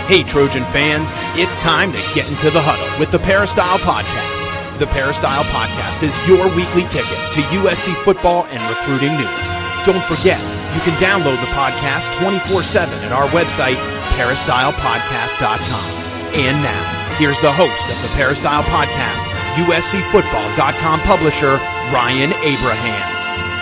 Hey, Trojan fans, it's time to get into the huddle with the Peristyle Podcast. The Peristyle Podcast is your weekly ticket to USC football and recruiting news. Don't forget, you can download the podcast 24/7 at our website, peristylepodcast.com. And now, here's the host of the Peristyle Podcast, USCFootball.com publisher, Ryan Abraham.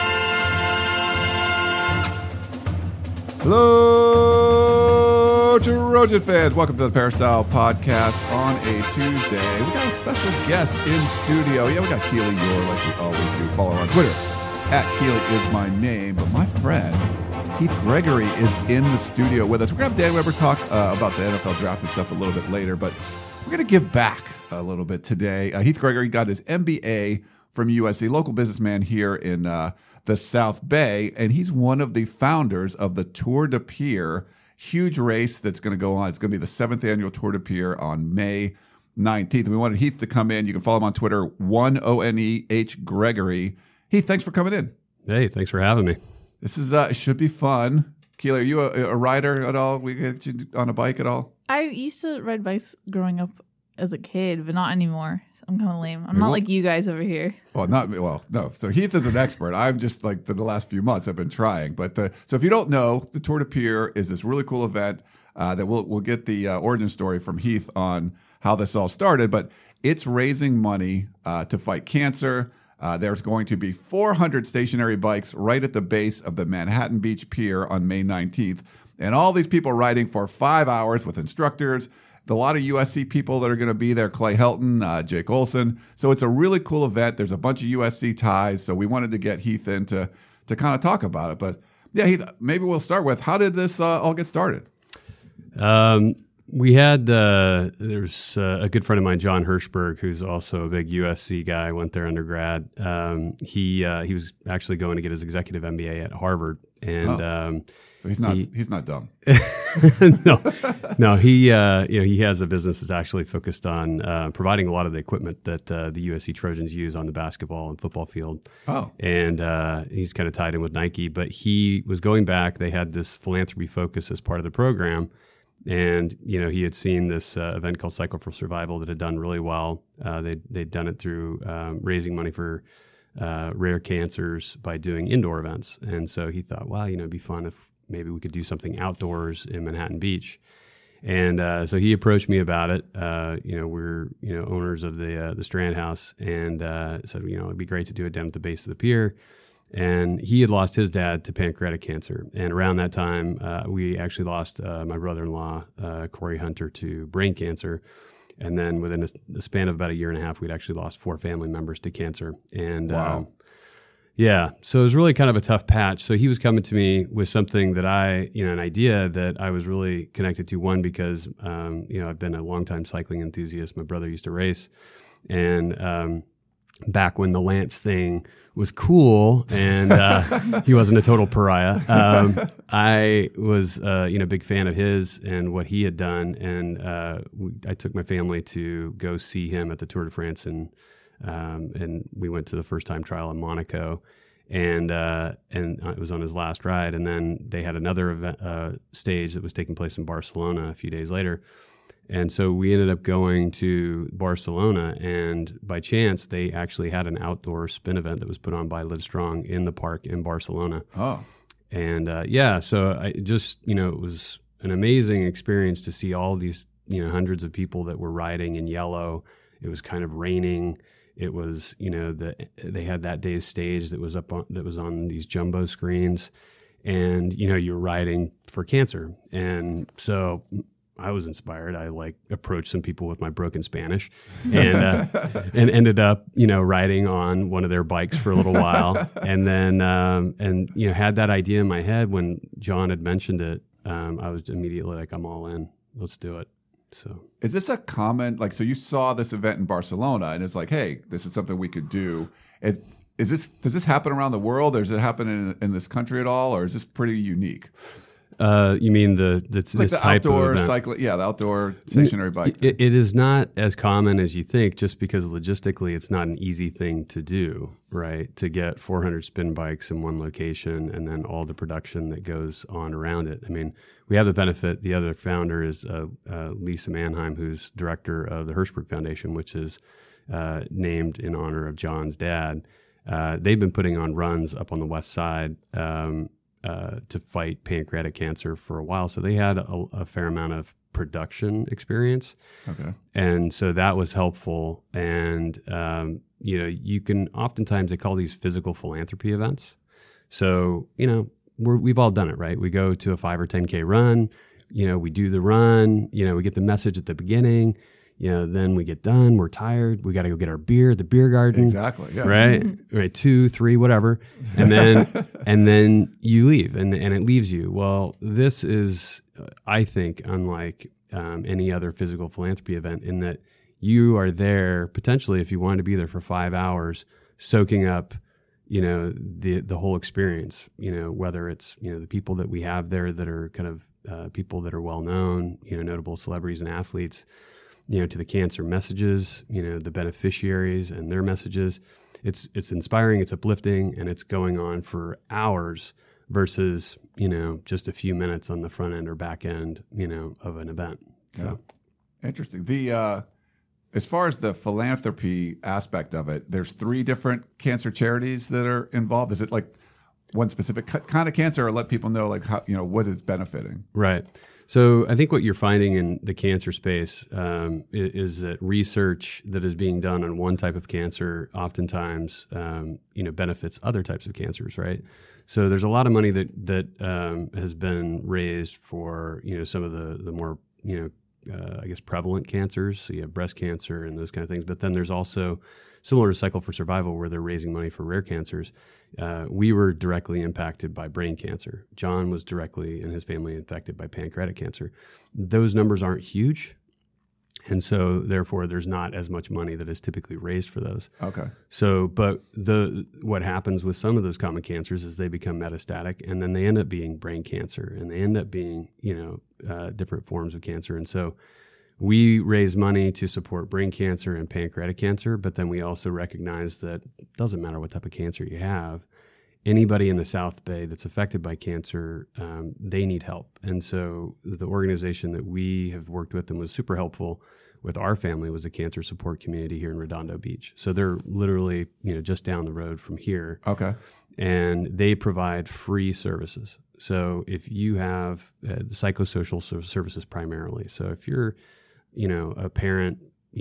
Hello, Trojan fans. Welcome to the Peristyle Podcast on a Tuesday. We got a special guest in studio. Yeah, we got Keely Eure like we always do. Follow her on Twitter. @Keely is my name. But my friend, Heath Gregory, is in the studio with us. We're going to have Dan Weber talk about the NFL draft and stuff a little bit later. But we're going to give back a little bit today. Heath Gregory got his MBA from USC, local businessman here in the South Bay, and he's one of the founders of the Tour de Pierre, huge race that's going to go on. It's going to be the 7th annual Tour de Pierre on May 19th. And we wanted Heath to come in. You can follow him on Twitter, ONEH Gregory. Heath, thanks for coming in. Hey, thanks for having me. This is it should be fun. Keely, are you a rider at all? We get you on a bike at all? I used to ride bikes growing up as a kid, but not anymore. I'm kind of lame. I'm not like you guys over here. No. So Heath is an expert. I'm just like the last few months I've been trying. But so if you don't know, the Tour de Pierre is this really cool event that we'll get the origin story from Heath on how this all started. But it's raising money to fight cancer. There's going to be 400 stationary bikes right at the base of the Manhattan Beach Pier on May 19th. And all these people riding for 5 hours with instructors. A lot of USC people that are going to be there, Clay Helton, Jake Olson. So it's a really cool event. There's a bunch of USC ties. So we wanted to get Heath in to kind of talk about it. But yeah, Heath, maybe we'll start with, how did this all get started? We had, there's a good friend of mine, John Hirschberg, who's also a big USC guy, went there undergrad. He was actually going to get his executive MBA at Harvard. And so he's not dumb. No. He has a business that's actually focused on providing a lot of the equipment that the USC Trojans use on the basketball and football field. Oh, and he's kind of tied in with Nike. But he was going back. They had this philanthropy focus as part of the program, and he had seen this event called Cycle for Survival that had done really well. They'd done it through raising money for rare cancers by doing indoor events, and so he thought, wow, it'd be fun if maybe we could do something outdoors in Manhattan Beach. And so he approached me about it. We're owners of the Strand House, and said it'd be great to do it down at the base of the pier. And he had lost his dad to pancreatic cancer, and around that time, we actually lost my brother-in-law, Corey Hunter, to brain cancer. And then within the span of about a year and a half, we'd actually lost 4 family members to cancer. And wow. So it was really kind of a tough patch. So he was coming to me with something that an idea that I was really connected to. One, because, I've been a longtime cycling enthusiast. My brother used to race. And back when the Lance thing was cool and he wasn't a total pariah, I was, a big fan of his and what he had done. And I took my family to go see him at the Tour de France, and we went to the first time trial in Monaco, and it was on his last ride. And then they had another event, stage that was taking place in Barcelona a few days later. And so we ended up going to Barcelona, and by chance, they actually had an outdoor spin event that was put on by Livestrong in the park in Barcelona. Oh. And so I just, it was an amazing experience to see all these, hundreds of people that were riding in yellow. It was kind of raining. It was, they had that day's stage that was on these jumbo screens, and, you're riding for cancer. And so I was inspired. I approached some people with my broken Spanish and ended up, riding on one of their bikes for a little while. And then, had that idea in my head when John had mentioned it. I was immediately like, I'm all in. Let's do it. So is this a common, so you saw this event in Barcelona and it's like, hey, this is something we could do. Does this happen around the world, or does it happen in this country at all, or is this pretty unique? You mean this Like the type outdoor of event? cycling? Yeah, the outdoor stationary bike. It is not as common as you think, just because logistically it's not an easy thing to do, right? To get 400 spin bikes in one location and then all the production that goes on around it. I mean, we have the benefit. The other founder is Lisa Mannheim, who's director of the Hirschberg Foundation, which is named in honor of John's dad. They've been putting on runs up on the west side to fight pancreatic cancer for a while. So they had a fair amount of production experience. Okay. And so that was helpful. And, you can oftentimes, they call these physical philanthropy events. So, we've all done it, right? We go to a 5 or 10K run, we do the run, we get the message at the beginning. Then we get done. We're tired. We got to go get our beer at the beer garden. Exactly. Yeah. Right. 2, 3, whatever. And then you leave, and it leaves you. Well, this is, I think, unlike any other physical philanthropy event, in that you are there potentially, if you wanted to be there for 5 hours, soaking up, the whole experience. Whether it's the people that we have there that are kind of people that are well known, notable celebrities and athletes. To the cancer messages, the beneficiaries and their messages. It's inspiring, it's uplifting, and it's going on for hours versus, just a few minutes on the front end or back end, of an event. So. Yeah. Interesting. As far as the philanthropy aspect of it, there's 3 different cancer charities that are involved. Is it like one specific kind of cancer, or let people know like how, what it's benefiting? Right. So I think what you're finding in the cancer space is that research that is being done on one type of cancer oftentimes, benefits other types of cancers, right? So there's a lot of money that has been raised for, some of the more, prevalent cancers. So you have breast cancer and those kind of things. But then there's also, similar to Cycle for Survival, where they're raising money for rare cancers. We were directly impacted by brain cancer. John was directly, and his family, infected by pancreatic cancer. Those numbers aren't huge. And so, therefore, there's not as much money that is typically raised for those. Okay. So, but what happens with some of those common cancers is they become metastatic, and then they end up being brain cancer, and they end up being, different forms of cancer. And so we raise money to support brain cancer and pancreatic cancer, but then we also recognize that it doesn't matter what type of cancer you have. Anybody in the South Bay that's affected by cancer, they need help. And so the organization that we have worked with and was super helpful with our family was a cancer support community here in Redondo Beach. So they're literally, just down the road from here. Okay. And they provide free services. So if you have psychosocial services primarily, so if you're, a parent,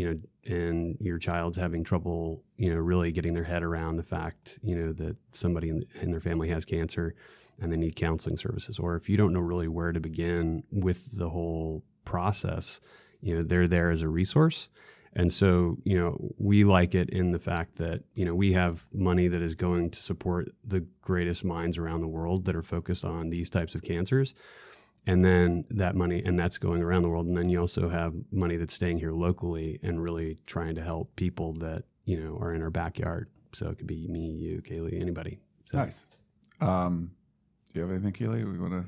and your child's having trouble, really getting their head around the fact, that somebody in their family has cancer and they need counseling services, or if you don't know really where to begin with the whole process, they're there as a resource. And so, we like it in the fact that, we have money that is going to support the greatest minds around the world that are focused on these types of cancers. And then that money, and that's going around the world. And then you also have money that's staying here locally and really trying to help people that, are in our backyard. So it could be me, you, Kaylee, anybody. So. Nice. Do you have anything, Kaylee?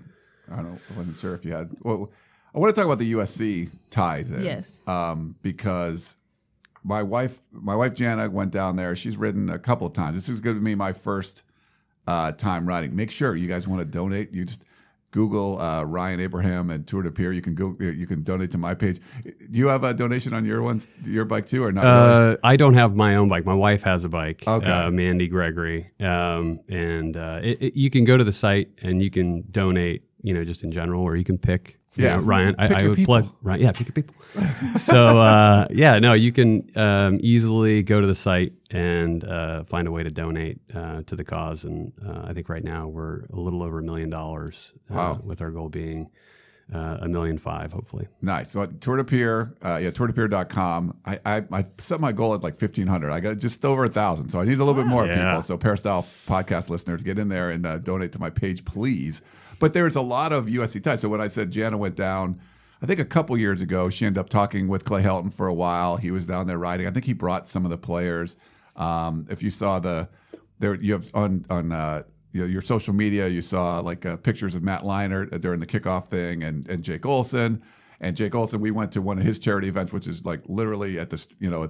I wasn't sure if you had. Well, I want to talk about the USC ties in. Yes. Because my wife Jana went down there. She's ridden a couple of times. This is going to be my first time riding. Make sure you guys want to donate. You just Google Ryan Abraham and Tour de Pierre. You can donate to my page. Do you have a donation on your bike too, or not? Really? I don't have my own bike. My wife has a bike, okay. Mandy Gregory, and you can go to the site and you can donate, just in general, or you can pick. Ryan. I would plug Ryan. Yeah, pick your people. So you can easily go to the site and find a way to donate to the cause. And I think right now we're a little over $1 million. Wow. With our goal being $1.5 million, hopefully. Nice. So Tour de Pierre, tourdepierre.com. I set my goal at like 1,500. I got just over 1,000. So I need a little bit more people. So Peristyle podcast listeners, get in there and donate to my page, please. But there's a lot of USC ties. So when I said Jana went down, I think a couple years ago, she ended up talking with Clay Helton for a while. He was down there riding. I think he brought some of the players. If you saw you have on your social media, you saw like pictures of Matt Leinart during the kickoff thing and Jake Olson. And Jake Olson, we went to one of his charity events, which is like literally at the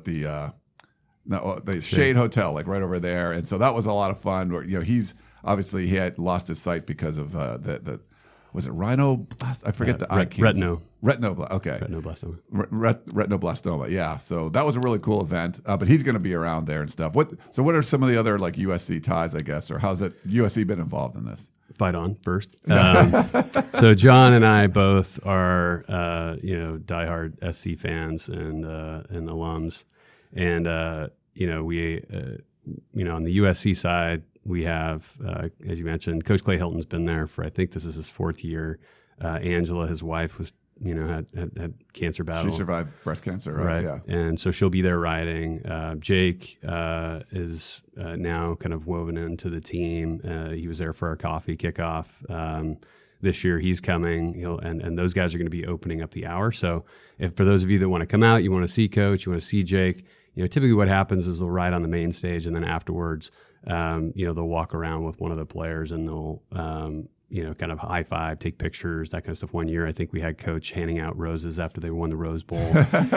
Shade Hotel, like right over there. And so that was a lot of fun. Where, he had lost his sight because of was it rhinoblastoma? I forget the eye cancer. Retinoblastoma. Retinoblastoma. Yeah. So that was a really cool event. But he's going to be around there and stuff. What are some of the other like USC ties, I guess, or how's USC been involved in this? Fight on first. So John and I both are diehard SC fans and alums, and we on the USC side. We have, as you mentioned, Coach Clay Hilton's been there for, I think this is his 4th year. Angela, his wife, was, had cancer battle. She survived breast cancer, right? Yeah. And so she'll be there riding. Jake is now kind of woven into the team. He was there for our coffee kickoff. This year he's coming. And those guys are going to be opening up the hour. So if for those of you that want to come out, you want to see Coach, you want to see Jake, typically what happens is they'll ride on the main stage, and then afterwards, they'll walk around with one of the players and they'll, kind of high five, take pictures, that kind of stuff. One year, I think we had Coach handing out roses after they won the Rose Bowl.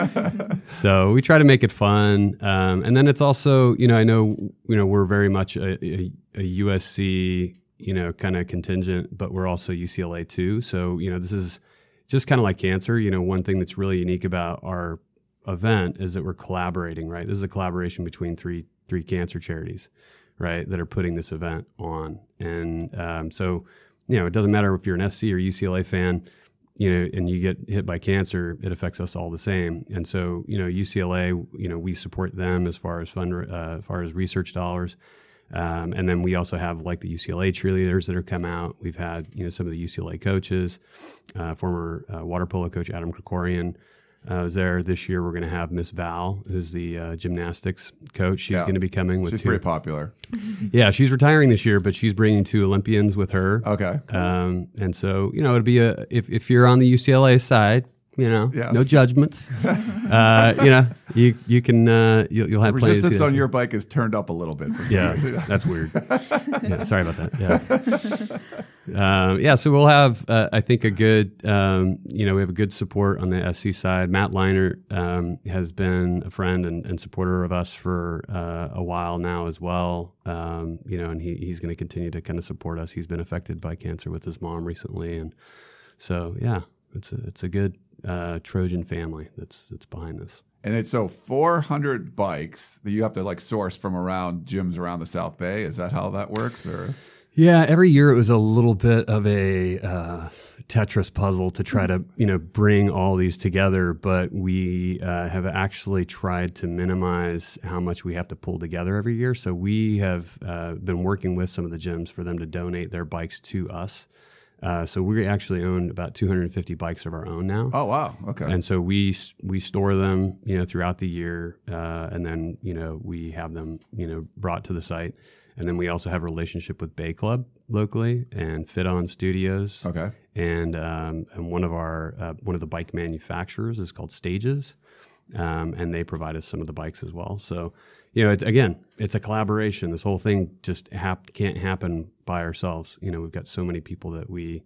So we try to make it fun. And then it's also, I know, we're very much a USC, kind of contingent, but we're also UCLA too. So, this is just kind of like cancer. One thing that's really unique about our event is that we're collaborating, right? This is a collaboration between three cancer charities, right, that are putting this event on. And so, it doesn't matter if you're an SC or UCLA fan, and you get hit by cancer, it affects us all the same. And so, UCLA, we support them as far as research dollars. And then we also have like the UCLA cheerleaders that have come out. We've had, some of the UCLA coaches, former water polo coach Adam Krikorian was there. This year we're going to have Miss Val, who's the gymnastics coach. She's going to be coming with She's pretty popular. Yeah, she's retiring this year, but she's bringing 2 Olympians with her. Okay. And so, it'd be if you're on the UCLA side, no judgments. You can you'll have resistance on your bike is turned up a little bit. That's weird. Sorry about that. So we'll have I think a good we have a good support on the SC side. Matt Leinart has been a friend and supporter of us for a while now as well. And he's going to continue to kind of support us. He's been affected by cancer with his mom recently, and so it's a good Trojan family that's behind this. And it's 400 bikes that you have to like source from around gyms around the South Bay. Is that how that works? Or yeah, every year it was a little bit of a Tetris puzzle to try to bring all these together. But we have actually tried to minimize how much we have to pull together every year. So we have been working with some of the gyms for them to donate their bikes to us. So we actually own about 250 bikes of our own now. Oh, wow. Okay. And so we store them, throughout the year. And then, we have them, brought to the site. And then we also have a relationship with Bay Club locally and Fit On Studios. Okay. And one of the bike manufacturers is called Stages. And they provide us some of the bikes as well. So, it's a collaboration. This whole thing just can't happen by ourselves. We've got so many people that we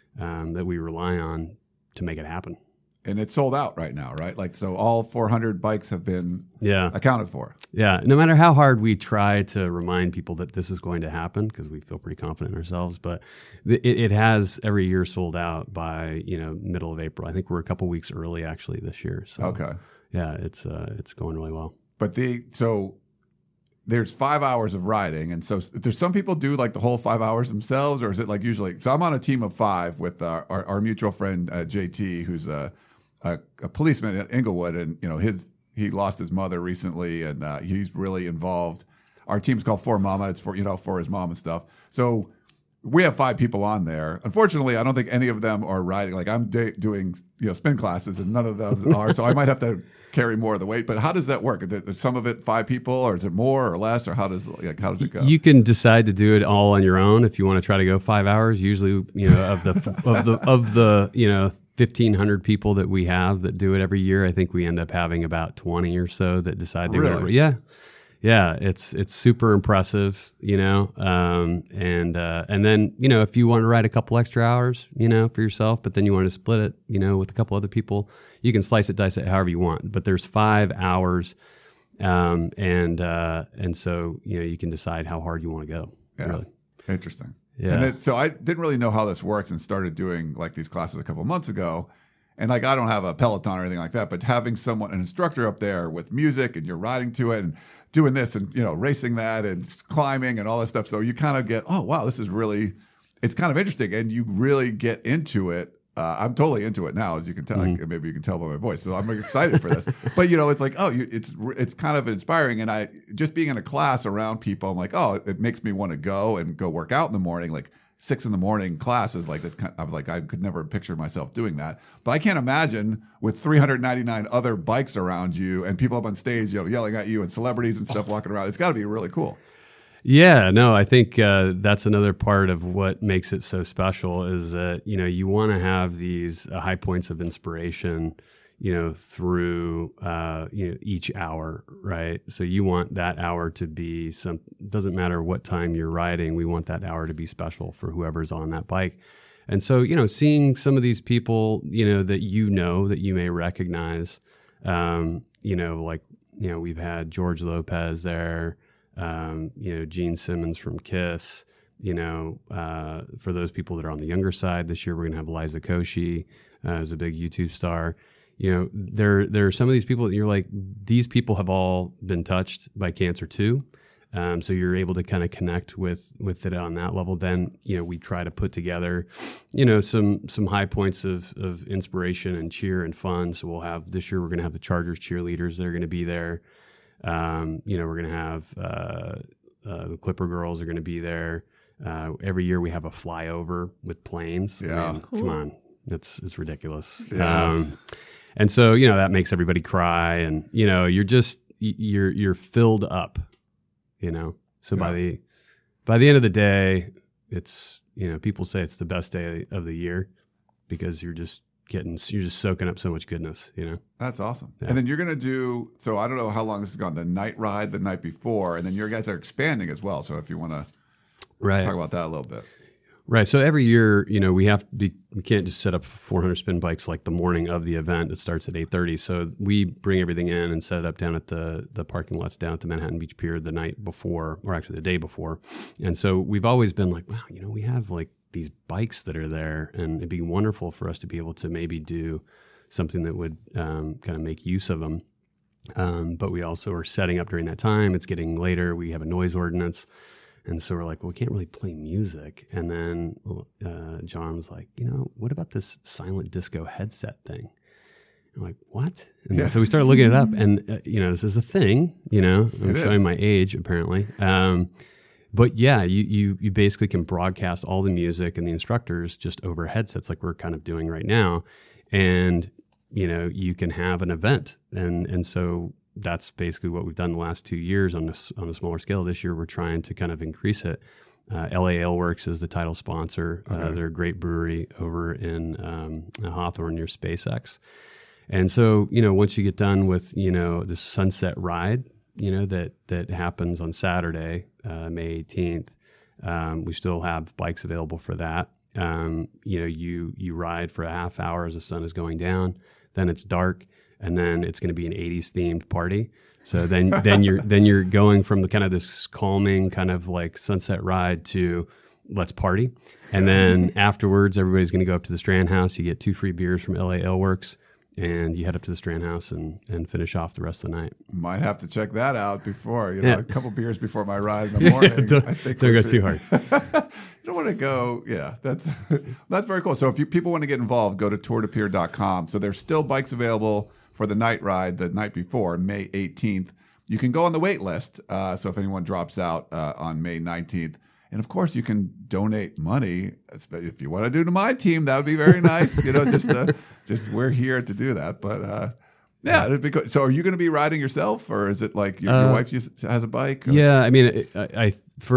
rely on to make it happen. And it's sold out right now, right? Like, so all 400 bikes have been accounted for. Yeah. No matter how hard we try to remind people that this is going to happen, because we feel pretty confident in ourselves, but it has every year sold out by, middle of April. I think we're a couple weeks early actually this year. So, okay. Yeah, it's going really well. But so there's 5 hours of riding, and so there's some people do like the whole 5 hours themselves, or is it like usually? So I'm on a team of 5 with our mutual friend JT, who's a policeman at Inglewood, and he lost his mother recently, and he's really involved. Our team's called For Mama. It's for for his mom and stuff. So we have 5 people on there. Unfortunately, I don't think any of them are riding. Like I'm doing spin classes, and none of those are. So I might have to carry more of the weight. But how does that work? Is some of it 5 people, or is it more or less, or how does it go? You can decide to do it all on your own if you want to try to go 5 hours. Usually, of the 1,500 people that we have that do it every year, I think we end up having about 20 or so that decide to go. Yeah. Yeah, it's super impressive, you know. And then, you know, if you want to ride a couple extra hours, you know, for yourself, but then you want to split it, you know, with a couple other people, you can slice it, dice it however you want. But there's 5 hours, and so, you know, you can decide how hard you want to go. Yeah, really. Interesting. Yeah. And then, so I didn't really know how this works and started doing like these classes a couple months ago. And like, I don't have a Peloton or anything like that, but having an instructor up there with music and you're riding to it and doing this and, you know, racing that and climbing and all this stuff. So you kind of get, oh, wow, this is really, it's kind of interesting. And you really get into it. I'm totally into it now, as you can tell. Mm-hmm. Maybe you can tell by my voice. So I'm excited for this. But, you know, it's like, oh, it's kind of inspiring. And I just being in a class around people, I'm like, oh, it makes me want to go work out in the morning. Like 6 a.m. classes, like that. I was like, I could never picture myself doing that. But I can't imagine with 399 other bikes around you and people up on stage, you know, yelling at you and celebrities and stuff walking around. It's got to be really cool. Yeah, no, I think that's another part of what makes it so special is that, you know, you want to have these high points of inspiration, you know, through, you know, each hour, right? So you want that hour to be doesn't matter what time you're riding, we want that hour to be special for whoever's on that bike. And so, you know, seeing some of these people, you know, that you may recognize, you know, like, you know, we've had George Lopez there, you know, Gene Simmons from Kiss, you know, for those people that are on the younger side, this year we're going to have Liza Koshy, who's a big YouTube star. You know, there are some of these people that you're like, these people have all been touched by cancer too. So you're able to kind of connect with it on that level. Then, you know, we try to put together, you know, some high points of inspiration and cheer and fun. So we'll have, this year we're going to have the Chargers cheerleaders that are going to be there. You know, we're going to have the Clipper girls are going to be there. Every year we have a flyover with planes. Yeah. I mean, Cool. Come on. It's ridiculous. Yes. And so, you know, that makes everybody cry and, you know, you're filled up, you know? So by the end of the day, it's, you know, people say it's the best day of the year because you're just soaking up so much goodness, you know? That's awesome. Yeah. And then you're going to do, so I don't know how long this has gone, the night ride the night before, and then your guys are expanding as well. So if you want to talk about that a little bit. Right. So every year, you know, we can't just set up 400 spin bikes like the morning of the event. It starts at 8:30. So we bring everything in and set it up down at the parking lots down at the Manhattan Beach Pier the night before, or actually the day before. And so we've always been like, wow, you know, we have like these bikes that are there, and it'd be wonderful for us to be able to maybe do something that would kind of make use of them. But we also are setting up during that time. It's getting later. We have a noise ordinance. And so we're like, well, we can't really play music. And then John was like, you know, what about this silent disco headset thing? I'm like, what? And so we started looking it up, and you know, this is a thing. You know, I'm showing my age apparently. But yeah, you basically can broadcast all the music and the instructors just over headsets, like we're kind of doing right now, and you know, you can have an event, and so. That's basically what we've done the last 2 years on a smaller scale. This year, we're trying to kind of increase it. LA Ale Works is the title sponsor. Okay. They're a great brewery over in Hawthorne near SpaceX. And so, you know, once you get done with, you know, the sunset ride, you know, that happens on Saturday, May 18th, we still have bikes available for that. You know, you ride for a half hour as the sun is going down, then it's dark. And then it's going to be an 80s themed party. So then you're going from the kind of this calming kind of like sunset ride to let's party. And then afterwards, everybody's going to go up to the Strand House. You get 2 free beers from LA Ale Works, and you head up to the Strand House and finish off the rest of the night. Might have to check that out before, you know, a couple beers before my ride in the morning. Don't go too hard. You don't want to go, that's very cool. So if people want to get involved, go to tourdepier.com. So there's still bikes available for the night ride the night before, May 18th. You can go on the wait list. So if anyone drops out on May 19th, and of course you can donate money. If you want to do to my team, that would be very nice. You know, just we're here to do that. But yeah, it'd be good. So are you going to be riding yourself, or is it like your wife has a bike? Or? Yeah, I mean, I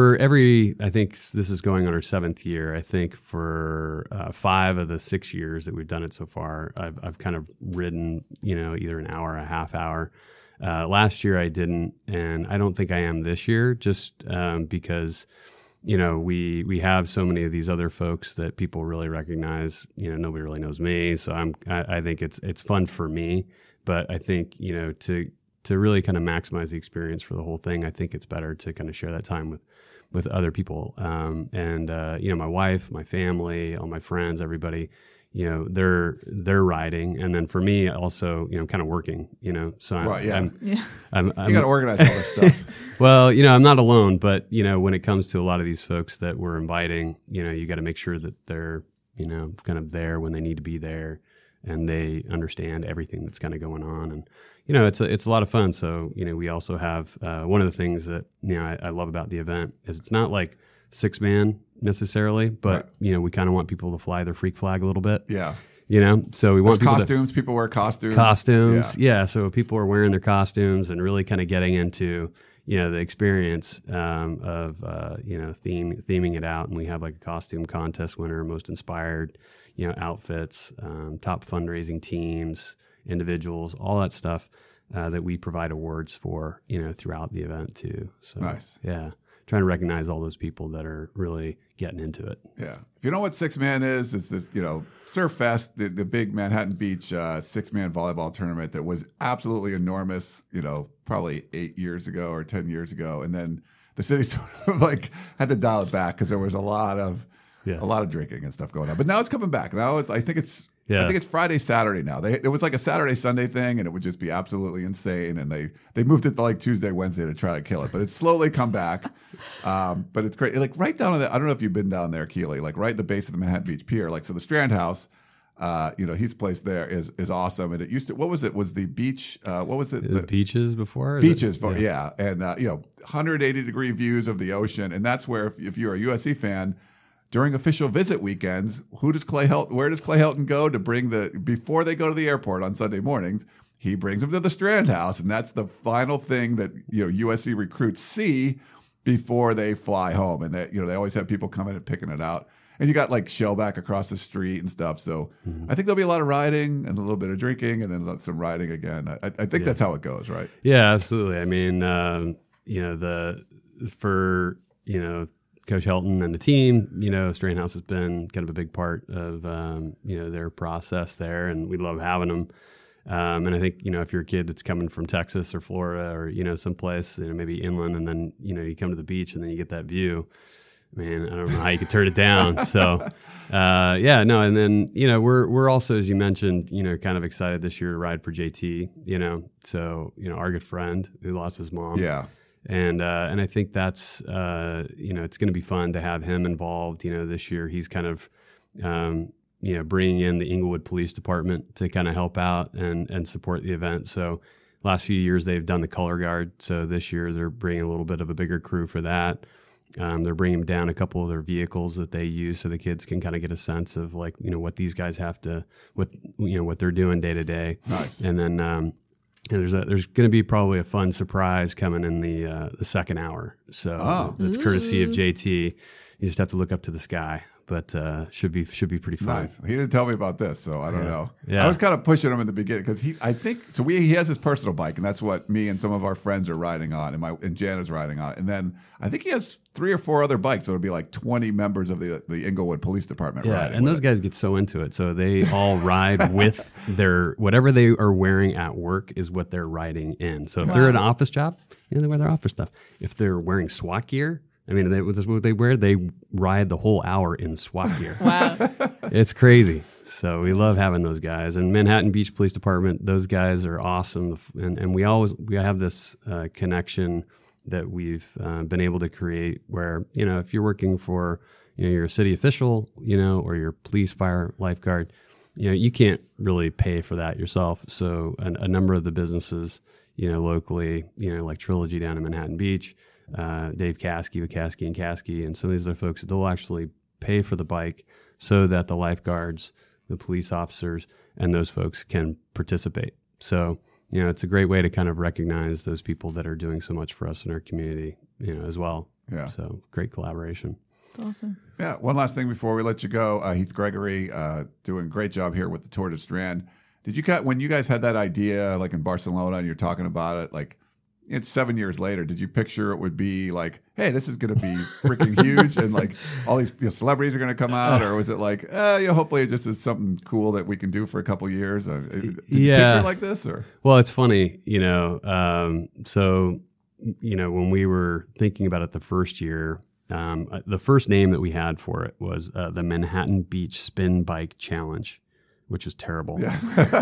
think this is going on our 7th year. I think for 5 of the 6 years that we've done it so far, I've kind of ridden, you know, either an hour, a half hour. Last year I didn't, and I don't think I am this year, just because we have so many of these other folks that people really recognize. Nobody really knows me, so I think it's fun for me. But I think to really kind of maximize the experience for the whole thing, I think it's better to kind of share that time with other people. My wife, my family, all my friends, everybody, they're riding. And then for me also, kind of working, so I'm you got to organize all this stuff. Well, I'm not alone, but when it comes to a lot of these folks that we're inviting, you got to make sure that they're, kind of there when they need to be there, and they understand everything that's kind of going on. And, it's a lot of fun. So, we also have, one of the things that, I love about the event is it's not like 6-man necessarily, but, we kind of want people to fly their freak flag a little bit. Yeah. So we want costumes. People wear costumes. Yeah. So people are wearing their costumes and really kind of getting into, the experience of theming it out. And we have like a costume contest winner, most inspired, outfits, top fundraising teams, individuals, all that stuff that we provide awards for, throughout the event too. So nice. Yeah. Trying to recognize all those people that are really getting into it. Yeah. If you know what 6-man is, it's this, Surf Fest, the big Manhattan Beach 6-man volleyball tournament that was absolutely enormous, probably 8 years ago or 10 years ago. And then the city sort of had to dial it back because there was a lot of drinking and stuff going on. But now it's coming back. Now I think it's Friday, Saturday now. It was like a Saturday, Sunday thing, and it would just be absolutely insane. And they moved it to like Tuesday, Wednesday to try to kill it. But it's slowly come back. But it's great. Like right down to I don't know if you've been down there, Keely, like right at the base of the Manhattan Beach Pier. Like, so the Strand House, his place there is awesome. And it used to, what was it? Was the beach, what was it? The beaches before? Beaches, yeah. And, 180 degree views of the ocean. And that's where, if you're a USC fan, during official visit weekends, where does Clay Helton go to bring before they go to the airport on Sunday mornings? He brings them to the Strand House, and that's the final thing that USC recruits see before they fly home. And they always have people coming and picking it out. And you got like Shellback across the street and stuff. So I think there'll be a lot of riding and a little bit of drinking, and then some riding again. I think that's how it goes, right? Yeah, absolutely. I mean, Coach Helton and the team, Strand House has been kind of a big part of, their process there, and we love having them. And I think, if you're a kid that's coming from Texas or Florida or, someplace, maybe inland, and then, you come to the beach and then you get that view, man, I don't know how you could turn it down. So, and then, we're also, as you mentioned, kind of excited this year to ride for JT, so, our good friend who lost his mom. Yeah. And I think that's, it's going to be fun to have him involved. This year he's kind of, bringing in the Inglewood Police Department to kind of help out and support the event. So last few years they've done the color guard. So this year they're bringing a little bit of a bigger crew for that. They're bringing down a couple of their vehicles that they use so the kids can kind of get a sense of what these guys have to, what they're doing day to day. Nice. And then, there's going to be probably a fun surprise coming in the second hour. So it's courtesy of JT. You just have to look up to the sky, but should be pretty fun. Nice. He didn't tell me about this, so I don't know. Yeah. I was kind of pushing him in the beginning because he has his personal bike, and that's what me and some of our friends are riding on, and Jan is riding on. And then I think he has 3 or 4 other bikes. So it'll be like 20 members of the Inglewood Police Department riding. And those guys get so into it. So they all ride with their, whatever they are wearing at work is what they're riding in. So if they're at an office job, they wear their office stuff. If they're wearing SWAT gear, this is what they wear. They ride the whole hour in SWAT gear. Wow. It's crazy. So we love having those guys. And Manhattan Beach Police Department, those guys are awesome. And we have this connection that we've been able to create where, if you're working for, you're a city official, or you're police, fire, lifeguard, you can't really pay for that yourself. So a number of the businesses, locally, like Trilogy down in Manhattan Beach, Dave Caskey with Caskey & Caskey, and some of these other folks, they'll actually pay for the bike so that the lifeguards, the police officers, and those folks can participate. So, it's a great way to kind of recognize those people that are doing so much for us in our community, as well. Yeah. So great collaboration. That's awesome. Yeah. One last thing before we let you go, Heath Gregory doing a great job here with the Tour de Strand. Did you when you guys had that idea, like in Barcelona, and you're talking about it, like it's 7 years later, did you picture it would be like, hey, this is going to be freaking huge and like all these celebrities are going to come out? Or was it like, hopefully it just is something cool that we can do for a couple years? Did you picture it like this? Or? Well, it's funny, so, when we were thinking about it the first year, the first name that we had for it was the Manhattan Beach Spin Bike Challenge, which was terrible. Yeah.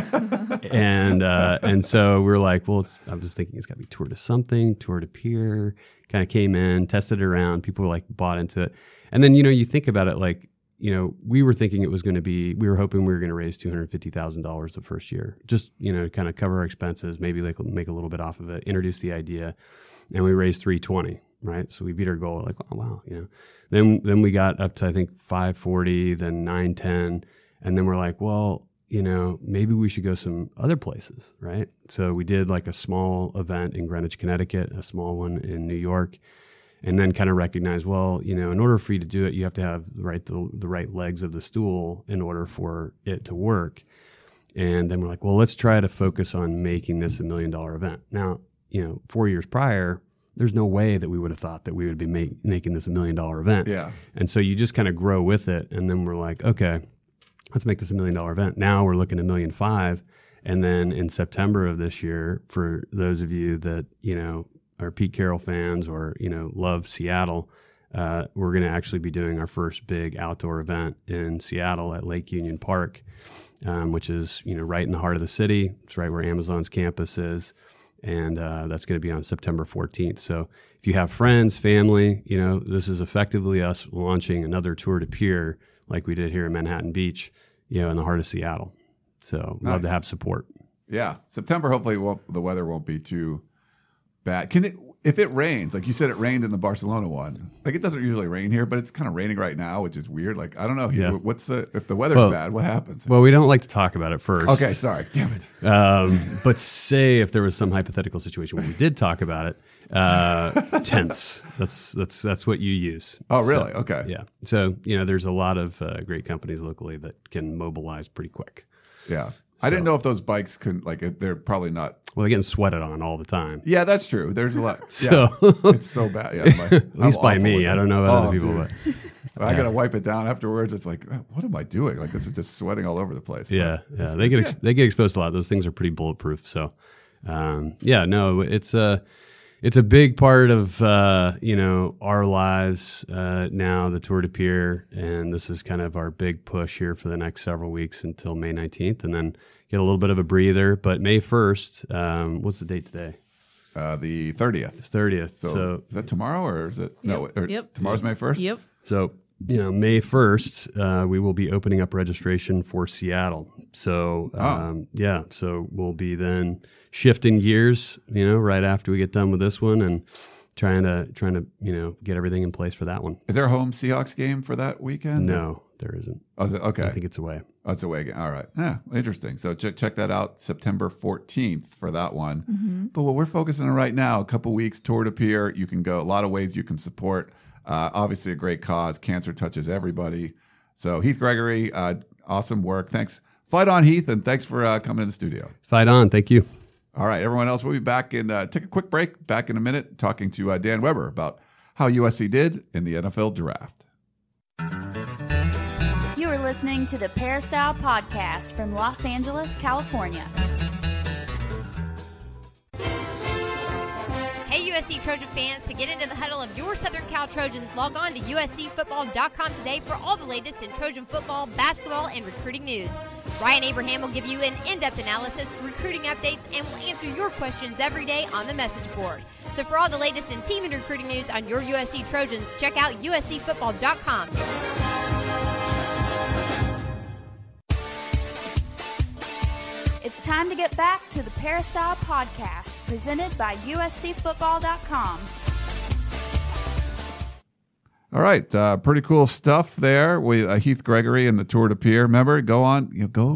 and so we were like, well, I was thinking it's got to be Tour de something, Tour de Pier. Kind of came in, tested it around. People were like bought into it. And then, you think about it like, we were thinking it was going to be, we were hoping we were going to raise $250,000 the first year. Just, to kind of cover our expenses, maybe like make a little bit off of it, introduce the idea. And we raised $320,000. Right. So we beat our goal. Like, oh, wow. Then we got up to, I think, 540, then 910. And then we're like, well, maybe we should go some other places. Right. So we did like a small event in Greenwich, Connecticut, a small one in New York, and then kind of recognized, well, in order for you to do it, you have to have the right legs of the stool in order for it to work. And then we're like, well, let's try to focus on making this $1 million event. Now, 4 years prior, there's no way that we would have thought that we would be making this $1 million event. Yeah. And so you just kind of grow with it. And then we're like, okay, let's make this $1 million event. Now we're looking at $1.5 million. And then in September of this year, for those of you that, are Pete Carroll fans or, love Seattle, we're going to actually be doing our first big outdoor event in Seattle at Lake Union Park, which is, right in the heart of the city. It's right where Amazon's campus is. And that's going to be on September 14th. So if you have friends, family, this is effectively us launching another Tour de Pier like we did here in Manhattan Beach, in the heart of Seattle. So nice. Love to have support. Yeah. September, hopefully the weather won't be too bad. If it rains, like you said, it rained in the Barcelona one. Like it doesn't usually rain here, but it's kind of raining right now, which is weird. Like, I don't know. Yeah. If the weather's bad, what happens? Well, we don't like to talk about it first. Okay. Sorry. Damn it. But say if there was some hypothetical situation where we did talk about it, tense. That's what you use. Oh, really? So, okay. Yeah. So, there's a lot of great companies locally that can mobilize pretty quick. Yeah. I didn't know if those bikes can, like, they're probably not. Well, they're getting sweated on all the time. Yeah, that's true. There's a lot. So yeah, it's so bad. Yeah, at least by me. I don't know about other people. But I got to wipe it down afterwards. It's like, what am I doing? Like, this is just sweating all over the place. Yeah. They get exposed a lot. Those things are pretty bulletproof. So, it's a big part of our lives now, the Tour de Pier, and this is kind of our big push here for the next several weeks until May 19th, and then get a little bit of a breather. But May 1st, what's the date today? The 30th. 30th. So is that tomorrow or is it? No, Yep. Tomorrow's May 1st? Yep. So, May 1st, we will be opening up registration for Seattle. So, so we'll be then shifting gears, right after we get done with this one and trying to, get everything in place for that one. Is there a home Seahawks game for that weekend? No, there isn't. Oh, is it? Okay. I think it's away. Oh, it's away again. All right. Yeah, interesting. So check that out, September 14th for that one. Mm-hmm. But what we're focusing on right now, a couple weeks, Tour de Pier, you can go, a lot of ways you can support. Obviously a great cause. Cancer touches everybody. So Heath Gregory, awesome work. Thanks. Fight on, Heath, and thanks for coming in the studio. Fight on. Thank you. All right, everyone else, we'll be back and take a quick break. Back in a minute, talking to Dan Weber about how USC did in the NFL draft. You are listening to the Peristyle Podcast from Los Angeles, California. Hey, USC Trojan fans, to get into the huddle of your Southern Cal Trojans, log on to uscfootball.com today for all the latest in Trojan football, basketball, and recruiting news. Ryan Abraham will give you an in-depth analysis, recruiting updates, and will answer your questions every day on the message board. So for all the latest in team and recruiting news on your USC Trojans, check out uscfootball.com. It's time to get back to the Peristyle Podcast, presented by uscfootball.com. All right, pretty cool stuff there with Heath Gregory and the Tour de Pier. Remember,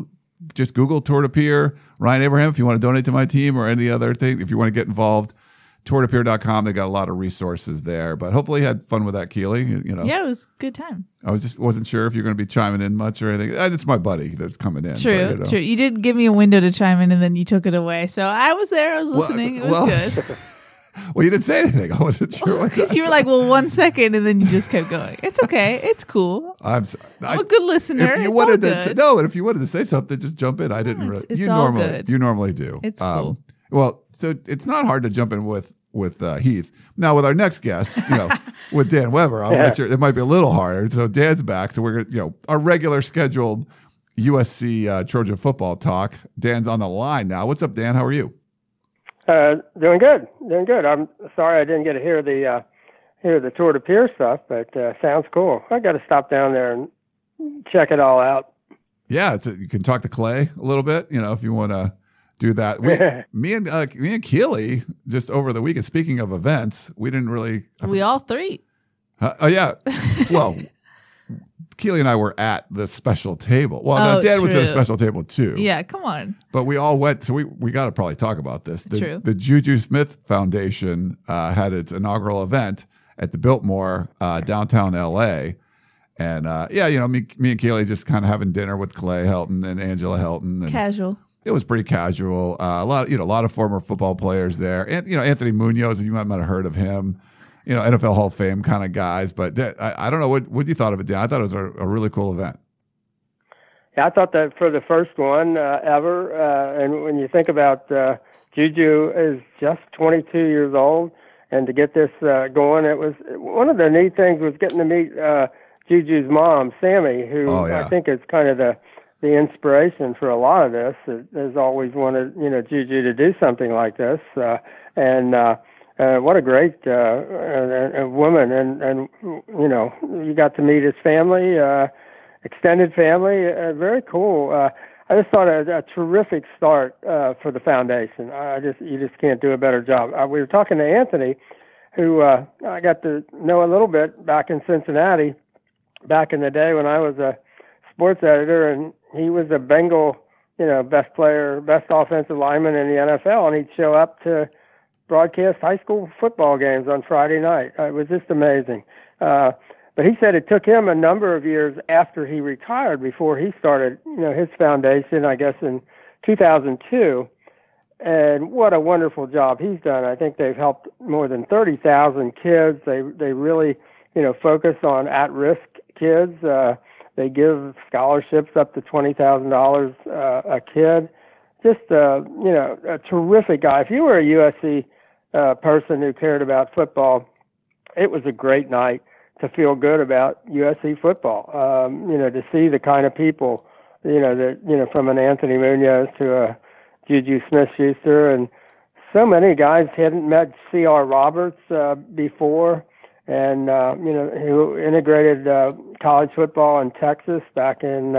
just Google Tour de Pier, Ryan Abraham, if you want to donate to my team or any other thing, if you want to get involved. tourtopeer.com. They got a lot of resources there, but hopefully you had fun with that, Keely. You know, Yeah, it was a good time. I wasn't sure if you're going to be chiming in much or anything. It's my buddy that's coming in. True, but, you know. true. You did give me a window to chime in, and then you took it away. So I was there. I was listening. It was good. Well, you didn't say anything. I wasn't sure. Because you were like, well, 1 second, and then you just kept going. It's okay. It's cool. I'm a good listener. If you wanted and if you wanted to say something, just jump in. I didn't really. It's all good. You normally do. It's cool. Well, so it's not hard to jump in with Heath. Now with our next guest, with Dan Weber, I'm not sure it might be a little harder. So Dan's back. So we're our regular scheduled USC Trojan football talk. Dan's on the line now. What's up, Dan? How are you? Doing good. I'm sorry I didn't get to hear the Tour de Pierre stuff, but sounds cool. I got to stop down there and check it all out. Yeah, you can talk to Clay a little bit, if you want to do that. Me and Keely just over the weekend. Speaking of events, we didn't really. We all three. Oh yeah. Well, Keely and I were at the special table. Well, Dan was at a special table too. Yeah, come on. But we all went, so we got to probably talk about this. True. The Juju Smith Foundation had its inaugural event at the Biltmore, downtown LA. And me and Keely just kind of having dinner with Clay Helton and Angela Helton. And casual. It was pretty casual. A lot of former football players there. And Anthony Munoz, you might not have heard of him. NFL Hall of Fame kind of guys. But I don't know what you thought of it, Dan. I thought it was a really cool event. Yeah, I thought that for the first one ever. And when you think about Juju is just 22 years old, and to get this going, it was one of the neat things was getting to meet Juju's mom, Sammy, who I think is kind of the inspiration for a lot of this. Has always wanted Juju to do something like this, and what a great woman, and you got to meet his family, extended family, very cool. I just thought a terrific start for the foundation. You just can't do a better job. We were talking to Anthony, who I got to know a little bit back in Cincinnati, back in the day when I was a sports editor, and he was a Bengal, best player, best offensive lineman in the NFL, and he'd show up to broadcast high school football games on Friday night. It was just amazing. But he said it took him a number of years after he retired before he started, his foundation, I guess in 2002. And what a wonderful job he's done. I think they've helped more than 30,000 kids. They really, focus on at-risk kids. They give scholarships up to $20,000 a kid. Just, a terrific guy. If you were a USC person who cared about football, it was a great night to feel good about USC football. To see the kind of people, from an Anthony Munoz to a Juju Smith-Schuster, and so many guys hadn't met C.R. Roberts before, and who integrated college football in Texas back in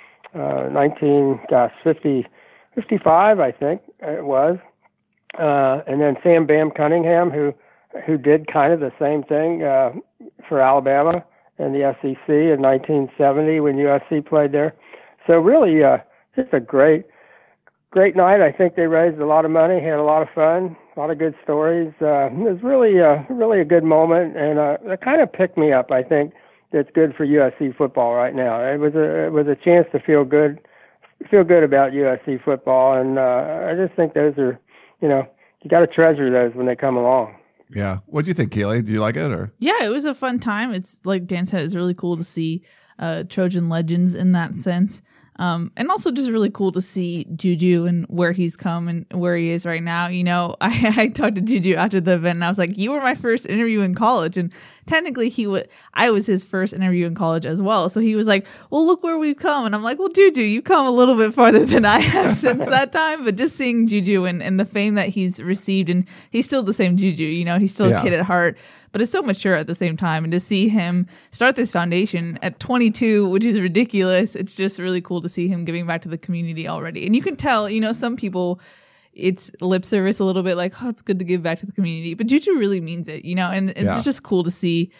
55, I think it was, and then Sam Bam Cunningham, who did kind of the same thing for Alabama and the SEC in 1970 when USC played there. So really, just a great night. I think they raised a lot of money, had a lot of fun, a lot of good stories. It was really a good moment, and it kind of picked me up. I think that's good for USC football right now. It was a chance to feel good about USC football, and I just think those are, you got to treasure those when they come along. Yeah. What do you think, Keely? Do you like it? Or yeah, it was a fun time. It's like Dan said, it's really cool to see Trojan legends in that sense. And also just really cool to see Juju and where he's come and where he is right now. I talked to Juju after the event and I was like, you were my first interview in college. And technically I was his first interview in college as well. So he was like, well, look where we've come. And I'm like, well, Juju, you've come a little bit farther than I have since that time. But just seeing Juju and the fame that he's received, and he's still the same Juju, he's still a kid at heart, but is so mature at the same time. And to see him start this foundation at 22, which is ridiculous, it's just really cool to see him giving back to the community already. And you can tell, some people, it's lip service a little bit, like, oh, it's good to give back to the community. But Juju really means it, and it's just cool to see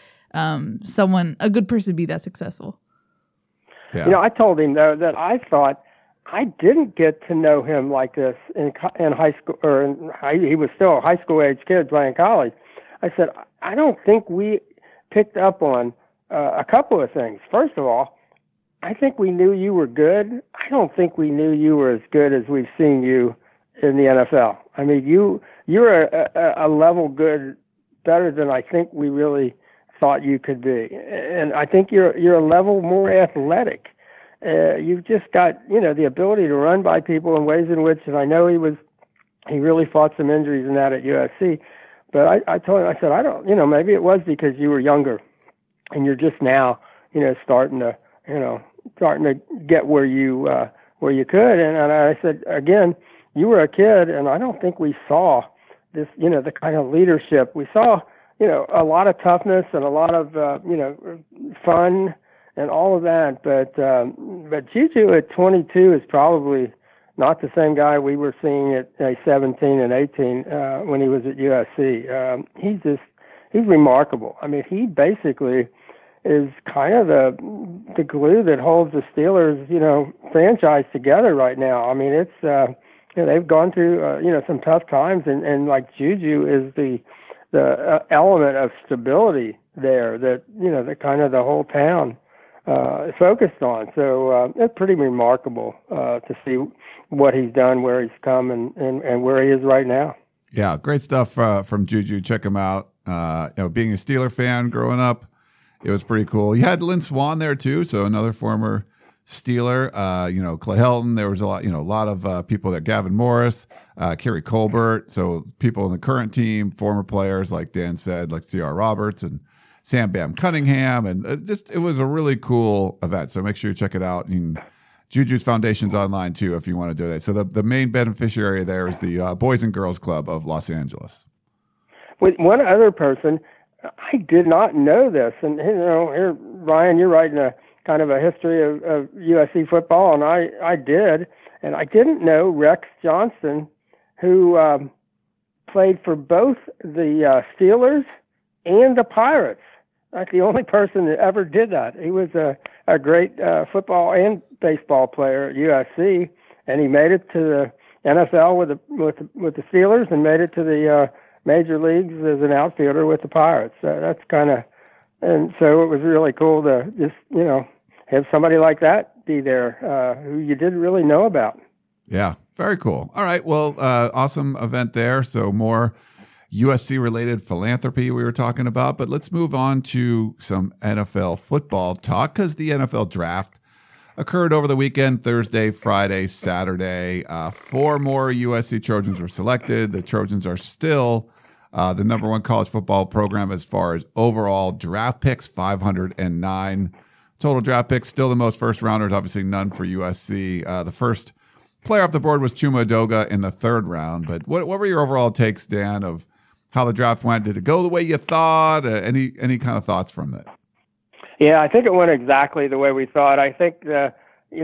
a good person be that successful. Yeah. I told him, though, that I thought I didn't get to know him like this in high school, he was still a high school age kid playing college. I said, I don't think we picked up on a couple of things. First of all, I think we knew you were good. I don't think we knew you were as good as we've seen you in the NFL. I mean, you're a level good, better than I think we really thought you could be. And I think you're a level more athletic. You've just got, the ability to run by people in ways in which, and I know he really fought some injuries in that at USC. But I told him, I said, I don't, maybe it was because you were younger and you're just now, starting to get where you could. And I said, again, you were a kid, and I don't think we saw this, the kind of leadership. We saw, a lot of toughness and a lot of, fun and all of that. But Juju at 22 is probably not the same guy we were seeing at 17 and 18 when he was at USC. He's remarkable. I mean, he basically is kind of the glue that holds the Steelers, franchise together right now. I mean, it's they've gone through some tough times, and like Juju is the element of stability there that that kind of the whole town is focused on. So it's pretty remarkable to see what he's done, where he's come, and where he is right now. Yeah, great stuff from Juju. Check him out. Being a Steeler fan growing up, it was pretty cool. You had Lynn Swann there too, so another former Steeler. Clay Helton. There was a lot of people there. Gavin Morris, Kerry Colbert. So people in the current team, former players like Dan said, like C.R. Roberts and Sam Bam Cunningham, and it was a really cool event. So make sure you check it out. And Juju's Foundation's online too if you want to do that. So the main beneficiary there is the Boys and Girls Club of Los Angeles. With one other person, I did not know this, and here, Ryan, you're writing a kind of a history of USC football, and I did, and I didn't know Rex Johnston, who played for both the Steelers and the Pirates. Like the only person that ever did that. He was a great football and baseball player at USC, and he made it to the NFL with the Steelers, and made it to the major leagues as an outfielder with the Pirates. That's kind of, and so it was really cool to just have somebody like that be there who you didn't really know about. Yeah, very cool. All right, well, awesome event there. So more USC-related philanthropy we were talking about, but let's move on to some NFL football talk because the NFL draft occurred over the weekend, Thursday, Friday, Saturday. 4 more USC Trojans were selected. The Trojans are still the number one college football program as far as overall draft picks, 509 total draft picks. Still the most first-rounders, obviously none for USC. The first player off the board was Chuma Edoga in the 3rd round. But what were your overall takes, Dan, of how the draft went? Did it go the way you thought? Any kind of thoughts from it? Yeah, I think it went exactly the way we thought. I think, we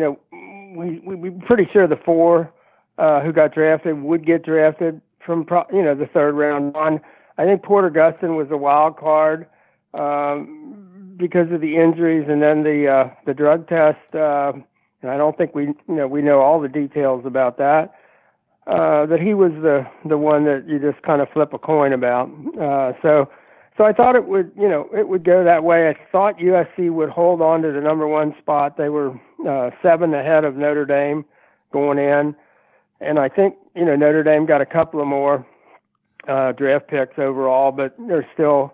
were pretty sure the 4 who got drafted would get drafted from, the 3rd round on. I think Porter Gustin was a wild card because of the injuries and then the drug test. And I don't think we know all the details about that. That he was the one that you just kind of flip a coin about. So I thought it would go that way. I thought USC would hold on to the number 1 spot. They were 7 ahead of Notre Dame going in. And I think, Notre Dame got a couple of more draft picks overall, but they're still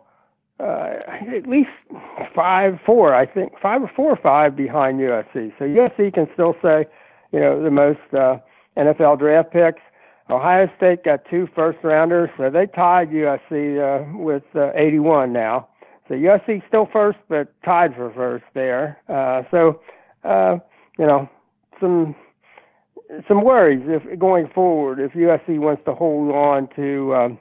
at least 4 or 5 behind USC. So USC can still say, the most NFL draft picks. Ohio State got 2 first-rounders, so they tied USC with 81 now. So USC still first, but tied for first there. Some worries if going forward if USC wants to hold on to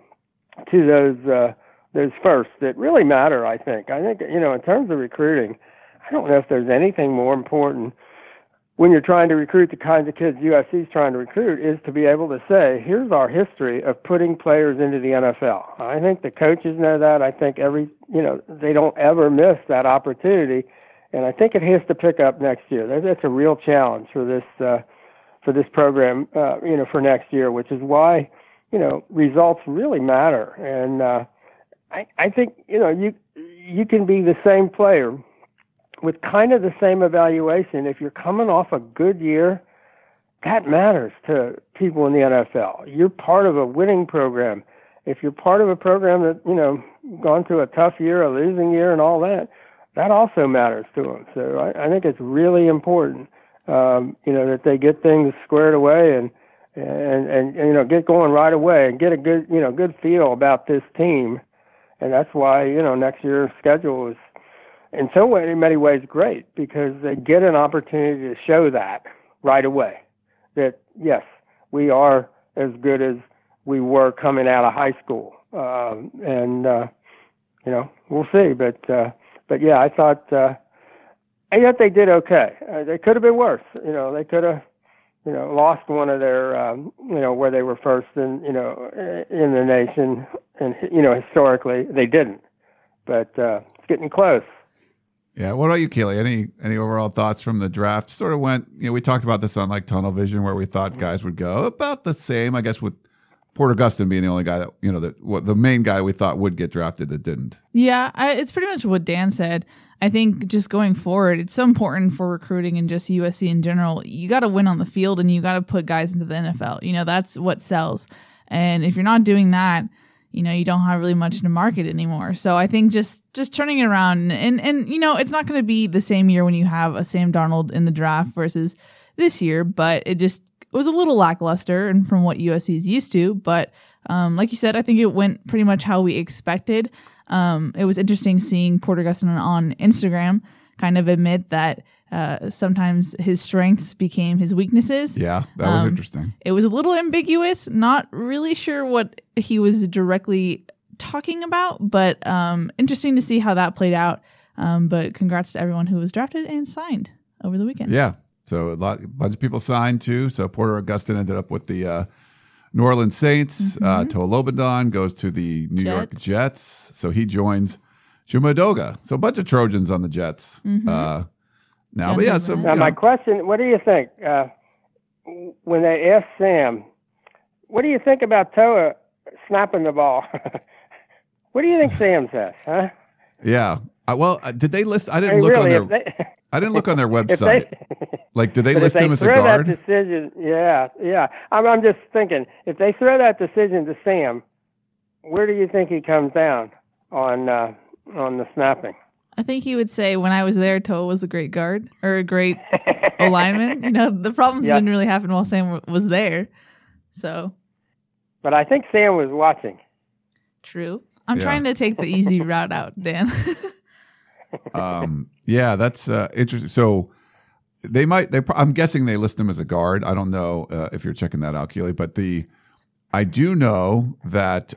those firsts that really matter. I think in terms of recruiting, I don't know if there's anything more important when you're trying to recruit the kinds of kids USC is trying to recruit, is to be able to say, here's our history of putting players into the NFL. I think the coaches know that. I think they don't ever miss that opportunity. And I think it has to pick up next year. That's a real challenge for this for this program, for next year, which is why, results really matter. And I think, you can be the same player with kind of the same evaluation. If you're coming off a good year, that matters to people in the NFL. You're part of a winning program. If you're part of a program that, gone through a tough year, a losing year and all that, that also matters to them. So I think it's really important, that they get things squared away and get going right away and get a good feel about this team. And that's why, next year's schedule is in so many ways great, because they get an opportunity to show that right away, that yes, we are as good as we were coming out of high school. We'll see. But yeah, I thought, and yet they did okay. They could have been worse. They could have, lost one of their, where they were first in the nation, and historically they didn't. But it's getting close. Yeah. What about you, Keely? Any overall thoughts from the draft? Sort of went. We talked about this on like Tunnel Vision, where we thought guys would go about the same. I guess with Porter Gustin being the only guy that the main guy we thought would get drafted that didn't. Yeah, it's pretty much what Dan said. I think just going forward, it's so important for recruiting and just USC in general. You got to win on the field, and you got to put guys into the NFL. That's what sells. And if you're not doing that, you don't have really much to market anymore. So I think just turning it around, and it's not going to be the same year when you have a Sam Darnold in the draft versus this year, but it was a little lackluster and from what USC is used to. But like you said, I think it went pretty much how we expected. It was interesting seeing Porter Gustin on Instagram kind of admit that sometimes his strengths became his weaknesses. Yeah, that was interesting. It was a little ambiguous, not really sure what he was directly talking about, but interesting to see how that played out. But congrats to everyone who was drafted and signed over the weekend. Yeah. So a bunch of people signed too. So Porter Gustin ended up with the New Orleans Saints. Toa Lobendon goes to the New York Jets. So he joins Chuma Edoga. So a bunch of Trojans on the Jets now. But yeah, now my question: what do you think when they asked Sam? What do you think about Toa snapping the ball? What do you think Sam says? Huh? Yeah. Well, did they list? I didn't look on their. I didn't look on their website. Did they list him as a guard? That decision, yeah. I'm just thinking, if they throw that decision to Sam, where do you think he comes down on the snapping? I think he would say, when I was there, Toa was a great guard or a great lineman. The problems didn't really happen while Sam was there. So, but I think Sam was watching. True. I'm trying to take the easy route out, Dan. Yeah, that's interesting. So I'm guessing they list him as a guard. I don't know if you're checking that out, Keely, but I do know that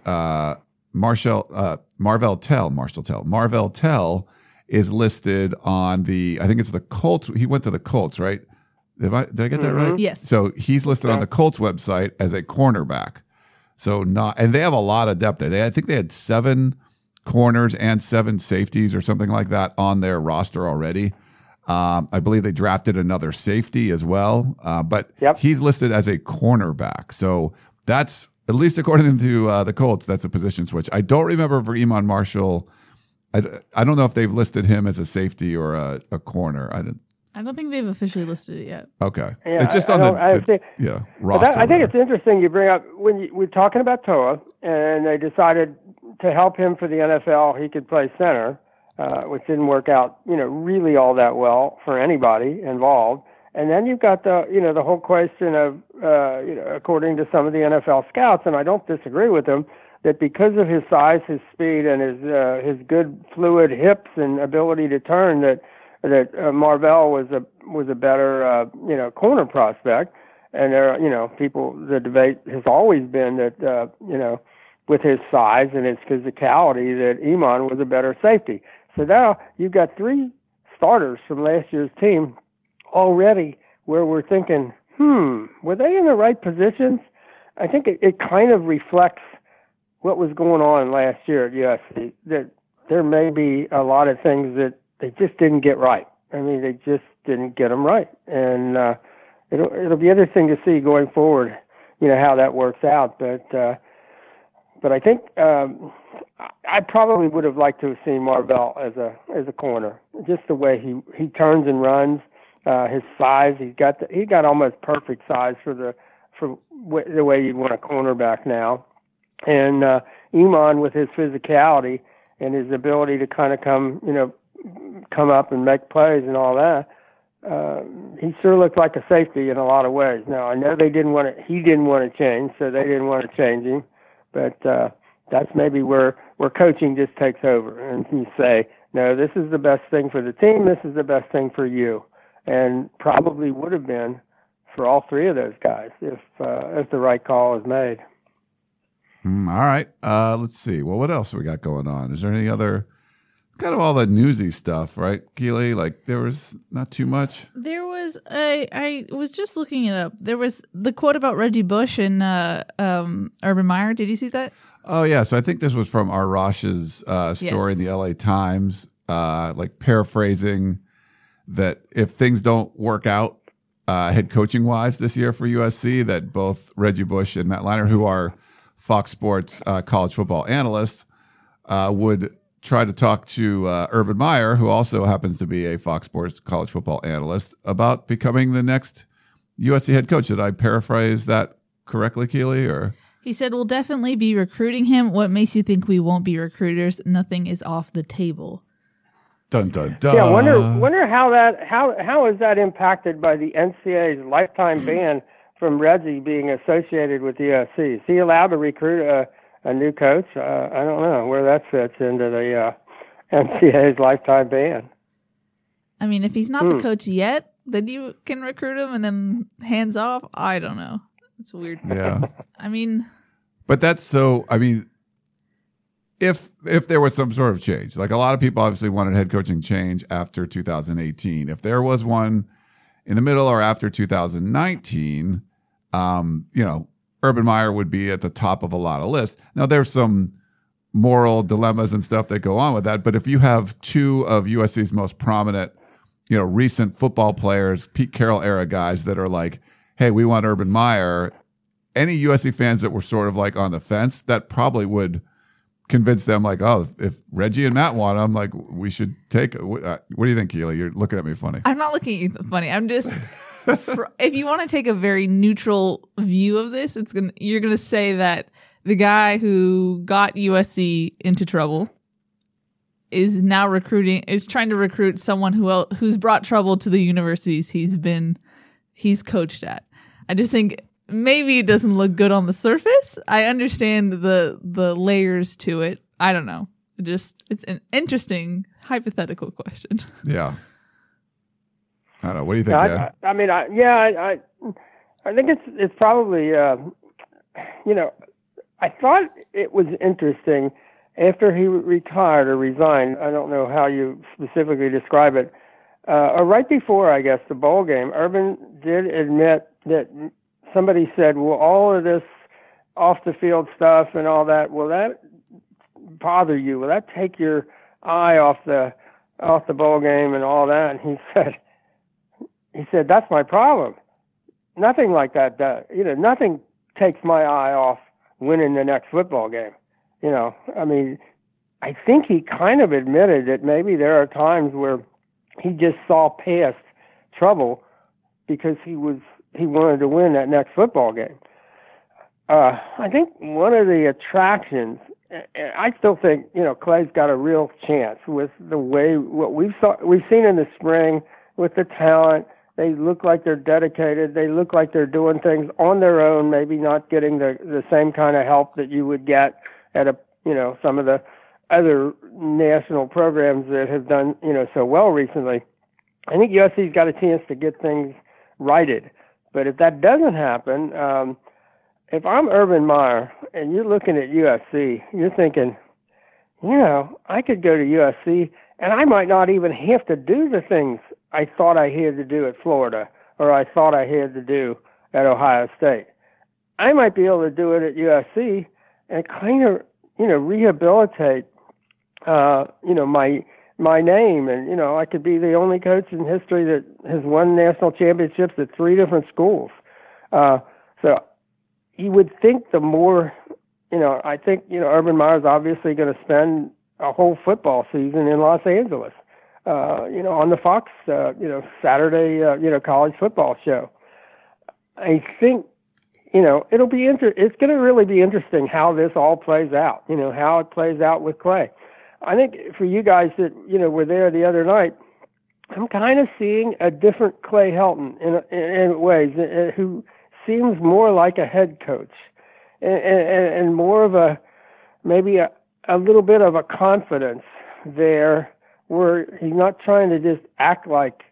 Marvell Tell is listed on I think it's the Colts. He went to the Colts, right? Did I get that right? Yes. So he's listed on the Colts website as a cornerback. So and they have a lot of depth there. I think they had 7 corners and 7 safeties or something like that on their roster already. I believe they drafted another safety as well, but he's listed as a cornerback. So that's, at least according to the Colts, that's a position switch. I don't remember for Iman Marshall. I don't know if they've listed him as a safety or a corner. I don't think they've officially listed it yet. Okay. Yeah, it's just on the roster. I think it's interesting you bring up, when we're talking about Toa, and they decided to help him for the NFL, he could play center, which didn't work out, really all that well for anybody involved. And then you've got the whole question of, according to some of the NFL scouts, and I don't disagree with them, that because of his size, his speed, and his good fluid hips and ability to turn, that Marvell was a better corner prospect. And there, the debate has always been that with his size and his physicality, that Iman was a better safety. So now you've got 3 starters from last year's team already, where we're thinking, were they in the right positions? I think it kind of reflects what was going on last year at USC, that there may be a lot of things that they just didn't get right. I mean, they just didn't get them right. And, it'll be interesting to see going forward, how that works out. But I think I probably would have liked to have seen Marvell as a corner. Just the way he turns and runs, his size. He got almost perfect size for the way you'd want a cornerback now. And Iman, with his physicality and his ability to kind of come up and make plays and all that, he sure looked like a safety in a lot of ways. Now I know he didn't want to change, so they didn't want to change him. But that's maybe where coaching just takes over, and you say, no, this is the best thing for the team. This is the best thing for you, and probably would have been for all three of those guys if the right call is made. All right. Let's see. Well, what else we got going on? Is there any other? It's kind of all the newsy stuff, right, Keely? Like there was not too much. There was I was just looking it up. There was the quote about Reggie Bush and Urban Meyer. Did you see that? Oh yeah. So I think this was from Arash's story in the LA Times, like paraphrasing that if things don't work out head coaching wise this year for USC, that both Reggie Bush and Matt Leinart, who are Fox Sports college football analysts, would try to talk to Urban Meyer, who also happens to be a Fox Sports college football analyst, about becoming the next USC head coach. Did I paraphrase that correctly, Keely? Or he said, "We'll definitely be recruiting him. What makes you think we won't be recruiters? Nothing is off the table." Dun dun dun. Yeah, wonder how is that impacted by the NCAA's lifetime ban from Reggie being associated with USC? Is he allowed to recruit a new coach? I don't know where that fits into the NCAA's lifetime ban. I mean, if he's not the coach yet, then you can recruit him and then hands off. I don't know. It's weird. Yeah. I mean, but that's so. I mean, if there was some sort of change, like a lot of people obviously wanted head coaching change after 2018. If there was one in the middle or after 2019, Urban Meyer would be at the top of a lot of lists. Now, there's some moral dilemmas and stuff that go on with that, but if you have two of USC's most prominent, recent football players, Pete Carroll era guys that are like, hey, we want Urban Meyer, any USC fans that were sort of like on the fence, that probably would convince them like, oh, if Reggie and Matt want him, like we should take it. What do you think, Keely? You're looking at me funny. I'm not looking at you funny. I'm just... if you want to take a very neutral view of this, you're gonna say that the guy who got USC into trouble is now trying to recruit someone who's brought trouble to the universities he's coached at. I just think maybe it doesn't look good on the surface. I understand the layers to it. I don't know. It's an interesting hypothetical question. Yeah. I don't know. What do you think, Dan? I think it's probably, I thought it was interesting after he retired or resigned. I don't know how you specifically describe it. Or right before, I guess, the bowl game, Urban did admit that somebody said, well, all of this off the field stuff and all that, will that bother you? Will that take your eye off the bowl game and all that? And he said, that's my problem. Nothing like that does. Nothing takes my eye off winning the next football game. I think he kind of admitted that maybe there are times where he just saw past trouble because he wanted to win that next football game. I think one of the attractions, I still think, Clay's got a real chance with the way what we've seen in the spring with the talent. They look like they're dedicated. They look like they're doing things on their own, maybe not getting the same kind of help that you would get at some of the other national programs that have done, so well recently. I think USC's got a chance to get things righted. But if that doesn't happen, if I'm Urban Meyer and you're looking at USC, you're thinking, I could go to USC and I might not even have to do the things I thought I had to do at Florida or I thought I had to do at Ohio State. I might be able to do it at USC and kind of, rehabilitate, my my name, and I could be the only coach in history that has won national championships at 3 different schools. So you would think the more, I think Urban Meyer's obviously going to spend a whole football season in Los Angeles, on the Fox, Saturday, college football show. I think, it'll be it's going to really be interesting how this all plays out, how it plays out with Clay. I think for you guys that, were there the other night, I'm kind of seeing a different Clay Helton in ways, who seems more like a head coach and more of maybe a little bit of a confidence there, where he's not trying to just act like,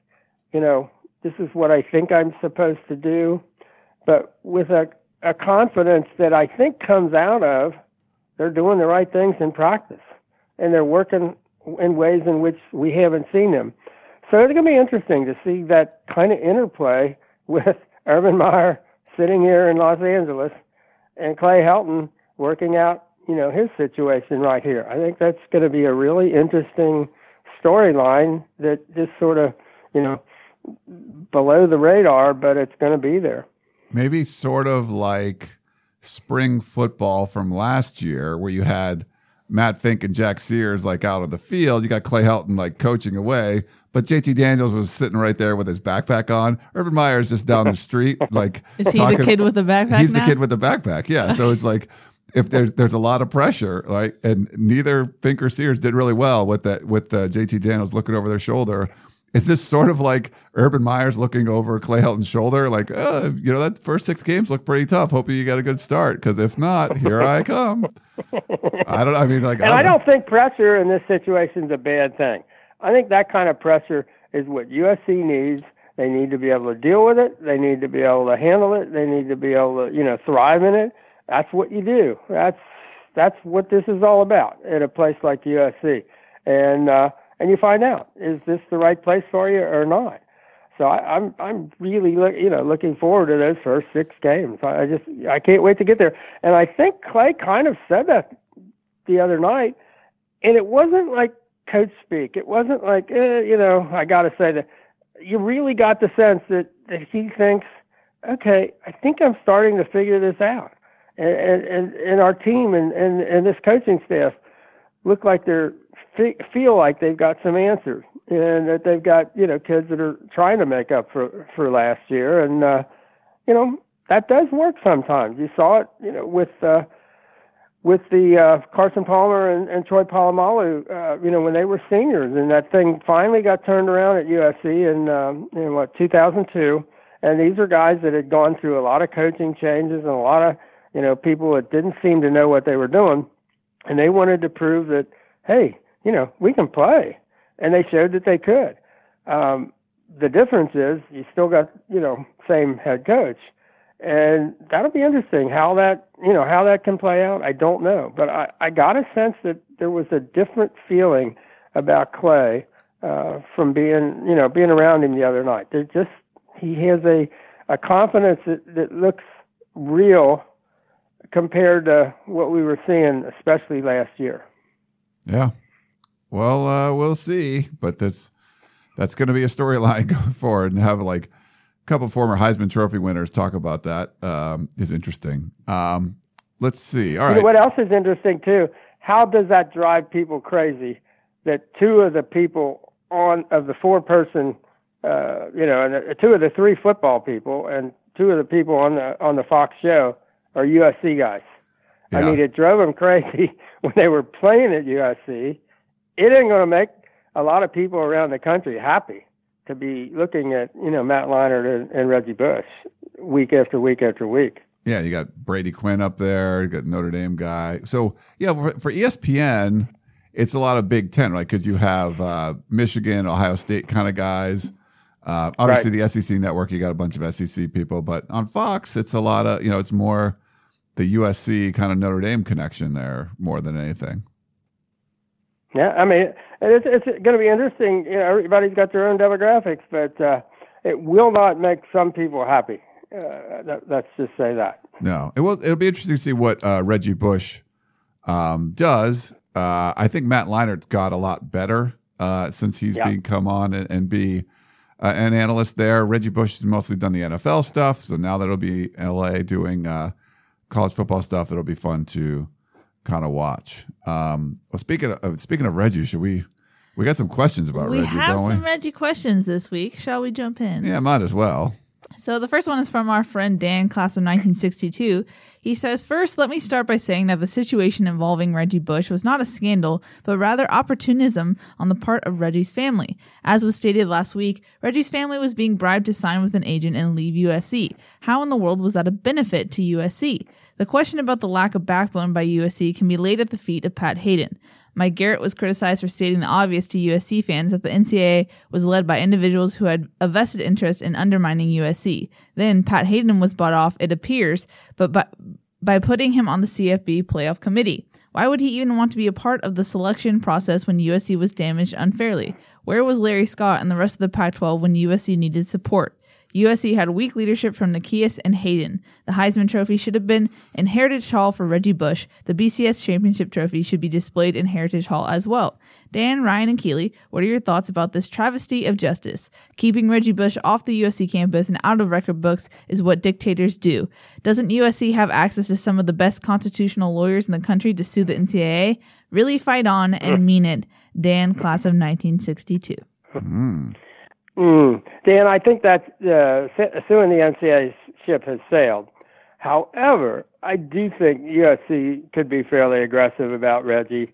this is what I think I'm supposed to do, but with a confidence that I think comes out of they're doing the right things in practice, and they're working in ways in which we haven't seen them. So it's going to be interesting to see that kind of interplay with Urban Meyer sitting here in Los Angeles and Clay Helton working out, his situation right here. I think that's going to be a really interesting storyline that just sort of, below the radar, but it's going to be there. Maybe sort of like spring football from last year, where you had Matt Fink and Jack Sears like out on the field. You got Clay Helton like coaching away, but JT Daniels was sitting right there with his backpack on. Urban Meyer's just down the street, like is he the kid with the backpack? He's now? the kid with the backpack. Yeah. So it's like if there's a lot of pressure, right? And neither Fink or Sears did really well with JT Daniels looking over their shoulder. Is this sort of like Urban Meyer's looking over Clay Helton's shoulder? Like, that first 6 games look pretty tough. Hoping you got a good start, because if not, here I come. I don't think pressure in this situation is a bad thing. I think that kind of pressure is what USC needs. They need to be able to deal with it. They need to be able to handle it. They need to be able to, thrive in it. That's what you do. That's what this is all about at a place like USC. And you find out, is this the right place for you or not? So I'm really looking forward to those first 6 games. I can't wait to get there. And I think Clay kind of said that the other night, and it wasn't like coach speak. It wasn't like I got to say that. You really got the sense that he thinks, okay, I think I'm starting to figure this out, and our team and this coaching staff look like feel like they've got some answers, and that they've got kids that are trying to make up for last year, and that does work sometimes. You saw it with the Carson Palmer and Troy Polamalu, when they were seniors, and that thing finally got turned around at USC in 2002. And these are guys that had gone through a lot of coaching changes and a lot of people that didn't seem to know what they were doing, and they wanted to prove that, hey, we can play. And they showed that they could. The difference is you still got, same head coach. And that'll be interesting how that can play out. I don't know. But I got a sense that there was a different feeling about Clay from being around him the other night. He has a confidence that looks real compared to what we were seeing, especially last year. Yeah. Well, we'll see, but that's going to be a storyline going forward, and have like a couple of former Heisman Trophy winners talk about that is interesting. Let's see. All right. What else is interesting too? How does that drive people crazy? That 2 of the people of the 4-person, and 2 of the 3 football people, and 2 of the people on the Fox show are USC guys. Yeah. I mean, it drove them crazy when they were playing at USC. It ain't going to make a lot of people around the country happy to be looking at, Matt Leinart and Reggie Bush week after week after week. Yeah, you got Brady Quinn up there, you got Notre Dame guy. So, yeah, for ESPN, it's a lot of Big Ten, right? Because you have Michigan, Ohio State kind of guys. Obviously, right. The SEC network, you got a bunch of SEC people. But on Fox, it's a lot of, it's more the USC kind of Notre Dame connection there more than anything. Yeah, I mean, it's going to be interesting. Everybody's got their own demographics, but it will not make some people happy. Let's just say that. No, it'll be interesting to see what Reggie Bush does. I think Matt Leinart's got a lot better since he's been come on and be an analyst there. Reggie Bush has mostly done the NFL stuff, so now that'll be LA doing college football stuff. That'll be fun to kind of watch. Well, speaking of Reggie, we got some questions about Reggie, don't we? We have some Reggie questions this week. Shall we jump in? Yeah, might as well. So the first one is from our friend Dan, class of 1962. He says, first, let me start by saying that the situation involving Reggie Bush was not a scandal, but rather opportunism on the part of Reggie's family. As was stated last week, Reggie's family was being bribed to sign with an agent and leave USC. How in the world was that a benefit to USC? The question about the lack of backbone by USC can be laid at the feet of Pat Hayden. Mike Garrett was criticized for stating the obvious to USC fans that the NCAA was led by individuals who had a vested interest in undermining USC. Then Pat Hayden was bought off, it appears, but by putting him on the CFB playoff committee. Why would he even want to be a part of the selection process when USC was damaged unfairly? Where was Larry Scott and the rest of the Pac-12 when USC needed support? USC had weak leadership from Nikias and Hayden. The Heisman Trophy should have been in Heritage Hall for Reggie Bush. The BCS Championship Trophy should be displayed in Heritage Hall as well. Dan, Ryan, and Keely, what are your thoughts about this travesty of justice? Keeping Reggie Bush off the USC campus and out of record books is what dictators do. Doesn't USC have access to some of the best constitutional lawyers in the country to sue the NCAA? Really fight on and mean it. Dan, class of 1962. Dan, I think that suing the NCAA ship has sailed. However, I do think USC could be fairly aggressive about Reggie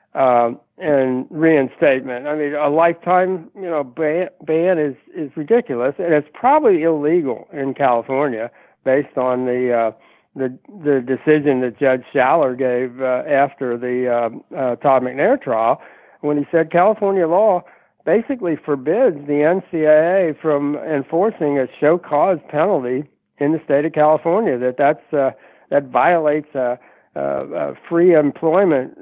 and reinstatement. I mean, a lifetime, ban is ridiculous, and it's probably illegal in California based on the decision that Judge Schaller gave after the Todd McNair trial, when he said California law basically forbids the NCAA from enforcing a show cause penalty in the state of California. That violates a free employment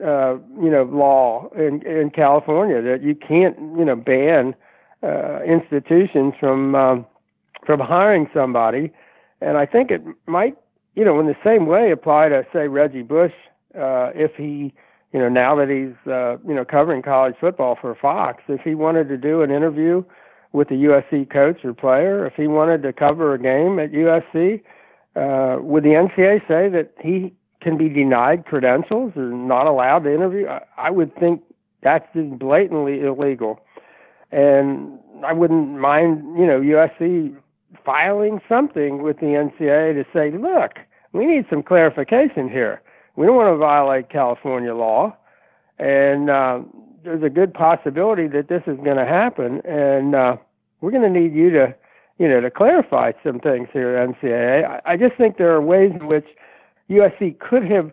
law in California, that you can't ban institutions from hiring somebody. And I think it might in the same way apply to, say, Reggie Bush, if he now that he's, covering college football for Fox, if he wanted to do an interview with a USC coach or player, if he wanted to cover a game at USC, would the NCAA say that he can be denied credentials or not allowed to interview? I would think that's just blatantly illegal. And I wouldn't mind, USC filing something with the NCAA to say, look, we need some clarification here. We don't want to violate California law, and there's a good possibility that this is going to happen, and we're going to need you to, to clarify some things here at NCAA. I just think there are ways in which USC could have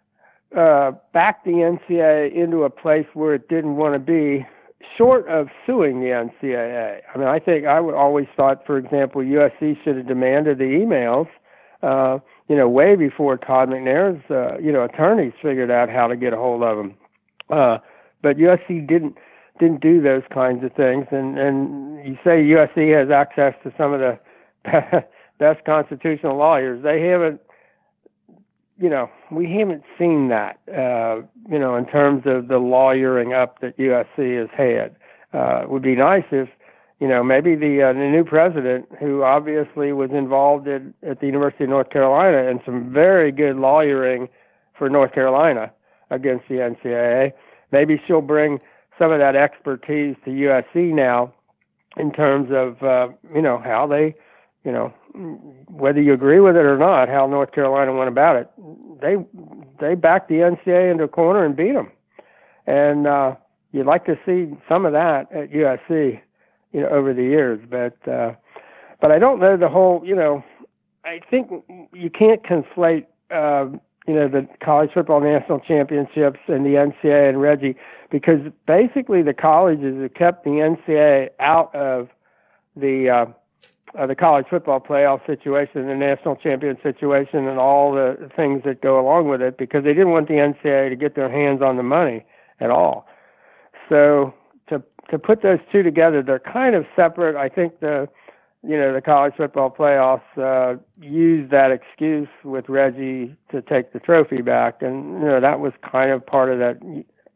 backed the NCAA into a place where it didn't want to be, short of suing the NCAA. I mean, I would always thought, for example, USC should have demanded the emails, way before Todd McNair's, attorneys figured out how to get a hold of them. But USC didn't do those kinds of things. And you say USC has access to some of the best constitutional lawyers. They haven't, we haven't seen that, in terms of the lawyering up that USC has had. It would be nice if, maybe the new president, who obviously was involved at the University of North Carolina and some very good lawyering for North Carolina against the NCAA, maybe she'll bring some of that expertise to USC now in terms of, how they, whether you agree with it or not, how North Carolina went about it. They backed the NCAA into a corner and beat them. And you'd like to see some of that at USC. Over the years, but I don't know the whole. I think you can't conflate, the college football national championships and the NCAA and Reggie, because basically the colleges have kept the NCAA out of the college football playoff situation, the national champion situation, and all the things that go along with it, because they didn't want the NCAA to get their hands on the money at all. So to put those two together, they're kind of separate. I think the college football playoffs used that excuse with Reggie to take the trophy back, and that was kind of part of that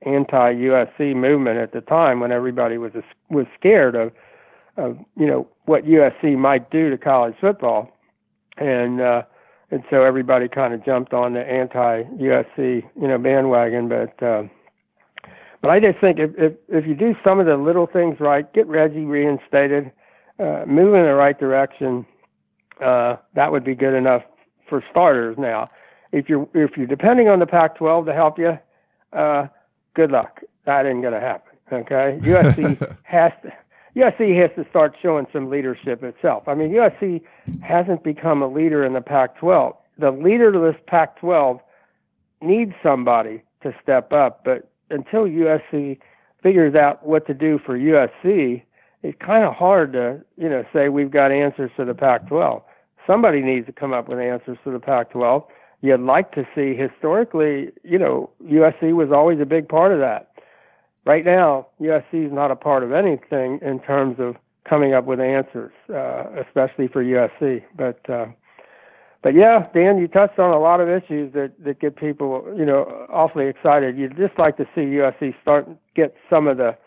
anti-USC movement at the time when everybody was scared of what USC might do to college football, and so everybody kind of jumped on the anti-USC bandwagon. But I just think if you do some of the little things right, get Reggie reinstated, move in the right direction, that would be good enough for starters. Now, if you're depending on the Pac-12 to help you, good luck. That ain't going to happen. Okay, USC has to start showing some leadership itself. I mean, USC hasn't become a leader in the Pac-12. The leader of this Pac-12 needs somebody to step up, but until USC figures out what to do for USC, it's kind of hard to, say we've got answers to the Pac-12. Somebody needs to come up with answers to the Pac-12. You'd like to see, historically, USC was always a big part of that. Right now, USC is not a part of anything in terms of coming up with answers, especially for USC. But yeah, Dan, you touched on a lot of issues that get people, awfully excited. You'd just like to see USC get some of the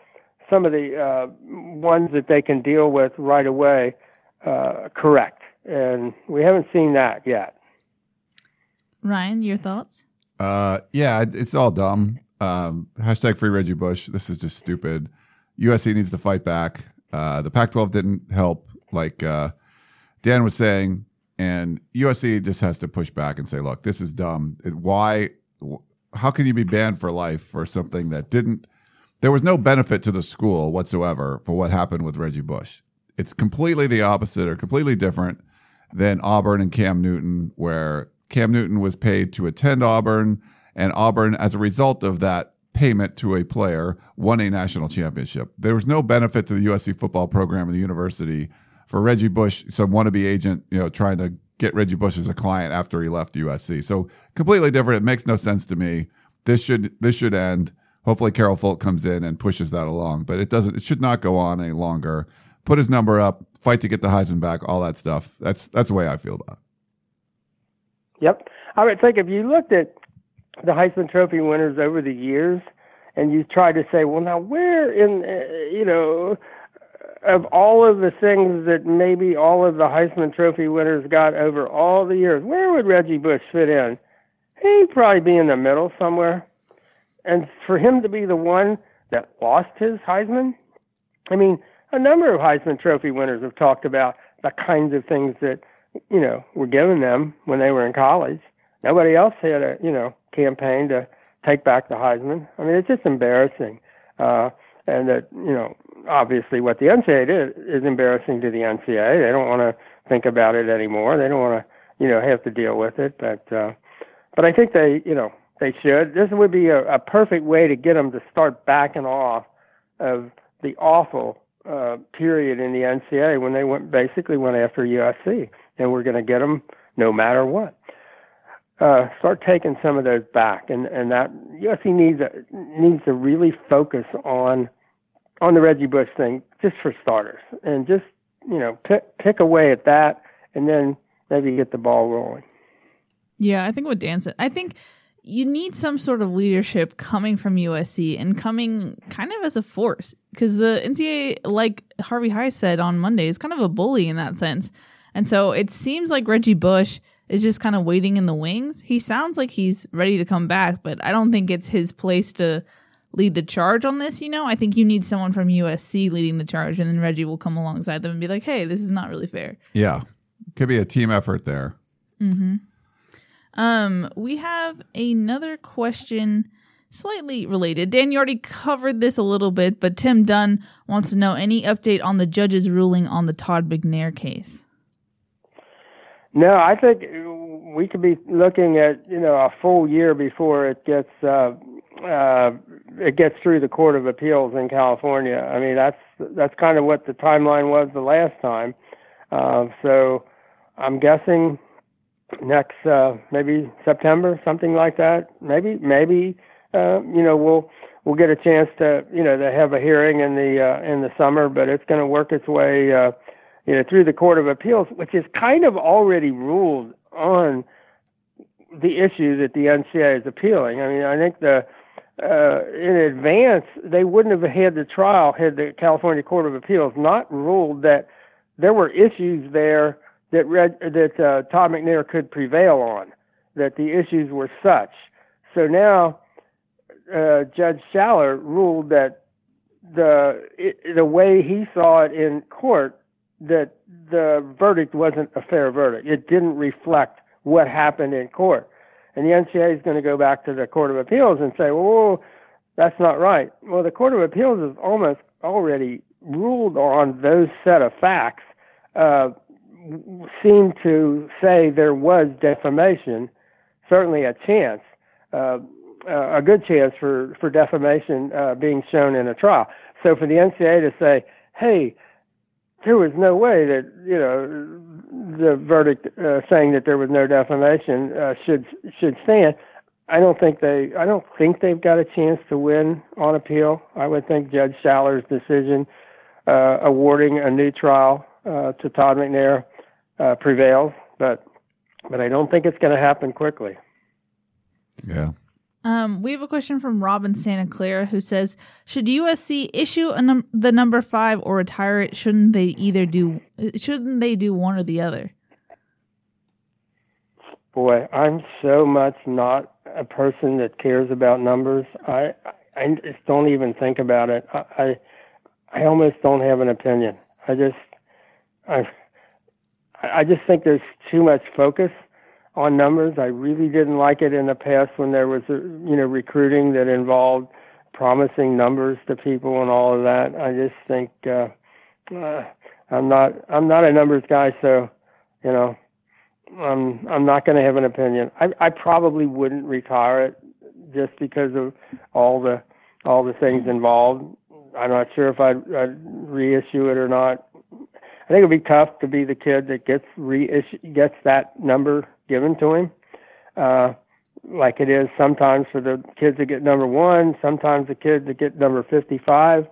ones that they can deal with right away correct, and we haven't seen that yet. Ryan, your thoughts? Yeah, it's all dumb. Hashtag free Reggie Bush. This is just stupid. USC needs to fight back. The Pac-12 didn't help, like Dan was saying, and USC just has to push back and say, look, this is dumb. How can you be banned for life for something that there was no benefit to the school whatsoever for what happened with Reggie Bush. It's completely the opposite or completely different than Auburn and Cam Newton, where Cam Newton was paid to attend Auburn, and Auburn, as a result of that payment to a player, won a national championship. There was no benefit to the USC football program and the university for Reggie Bush, some wannabe agent, trying to get Reggie Bush as a client after he left USC. So completely different. It makes no sense to me. This should end. Hopefully Carol Folt comes in and pushes that along, but it should not go on any longer. Put his number up, fight to get the Heisman back, all that stuff. That's the way I feel about it. Yep. I would think if you looked at the Heisman Trophy winners over the years and you tried to say, well, now where in, of all of the things that maybe all of the Heisman Trophy winners got over all the years, where would Reggie Bush fit in? He'd probably be in the middle somewhere. And for him to be the one that lost his Heisman, I mean, a number of Heisman Trophy winners have talked about the kinds of things that, were given them when they were in college. Nobody else had a, campaign to take back the Heisman. I mean, it's just embarrassing. And that, obviously what the NCAA did is embarrassing to the NCAA. They don't want to think about it anymore. They don't want to, have to deal with it. But I think they should. This would be a perfect way to get them to start backing off of the awful period in the NCAA when they went after USC, and we're going to get them no matter what. Start taking some of those back, and that USC needs to really focus on the Reggie Bush thing, just for starters, and just pick away at that, and then maybe get the ball rolling. Yeah, I think what Dan said. I think you need some sort of leadership coming from USC and coming kind of as a force, because the NCAA, like Harvey High said on Monday, is kind of a bully in that sense. And so it seems like Reggie Bush is just kind of waiting in the wings. He sounds like he's ready to come back, but I don't think it's his place to lead the charge on this. I think you need someone from USC leading the charge, and then Reggie will come alongside them and be like, hey, this is not really fair. Yeah. Could be a team effort there. Mm-hmm. We have another question slightly related. Dan, you already covered this a little bit, but Tim Dunn wants to know any update on the judge's ruling on the Todd McNair case. No, I think we could be looking at, a full year before it gets through the Court of Appeals in California. I mean, that's kind of what the timeline was the last time. So I'm guessing next maybe September, something like that. Maybe we'll get a chance to to have a hearing in the summer, but it's going to work its way through the Court of Appeals, which is kind of already ruled on the issue that the NCAA is appealing. I mean, I think the in advance, they wouldn't have had the trial had the California Court of Appeals not ruled that there were issues there that Todd McNair could prevail on, that the issues were such. So now Judge Schaller ruled that the way he saw it in court, that the verdict wasn't a fair verdict. It didn't reflect what happened in court. And the NCAA is going to go back to the Court of Appeals and say, whoa, that's not right. Well, the Court of Appeals has almost already ruled on those set of facts, seemed to say there was defamation, certainly a chance, a good chance for defamation being shown in a trial. So for the NCAA to say, hey, there was no way that, the verdict saying that there was no defamation should stand. I don't think they've got a chance to win on appeal. I would think Judge Schaller's decision awarding a new trial to Todd McNair prevails, but I don't think it's going to happen quickly. Yeah. We have a question from Robin Santa Clara who says, should USC issue the number 5 or retire it? Shouldn't they do one or the other? Boy, I'm so much not a person that cares about numbers. I just don't even think about it. I almost don't have an opinion. I just think there's too much focus on numbers. I really didn't like it in the past when there was, recruiting that involved promising numbers to people and all of that. I just think I'm not a numbers guy, so I'm not going to have an opinion. I probably wouldn't retire it just because of all the things involved. I'm not sure if I'd reissue it or not. I think it'd be tough to be the kid that gets that number given to him, like it is sometimes for the kids that get number 1, sometimes the kids that get number 55.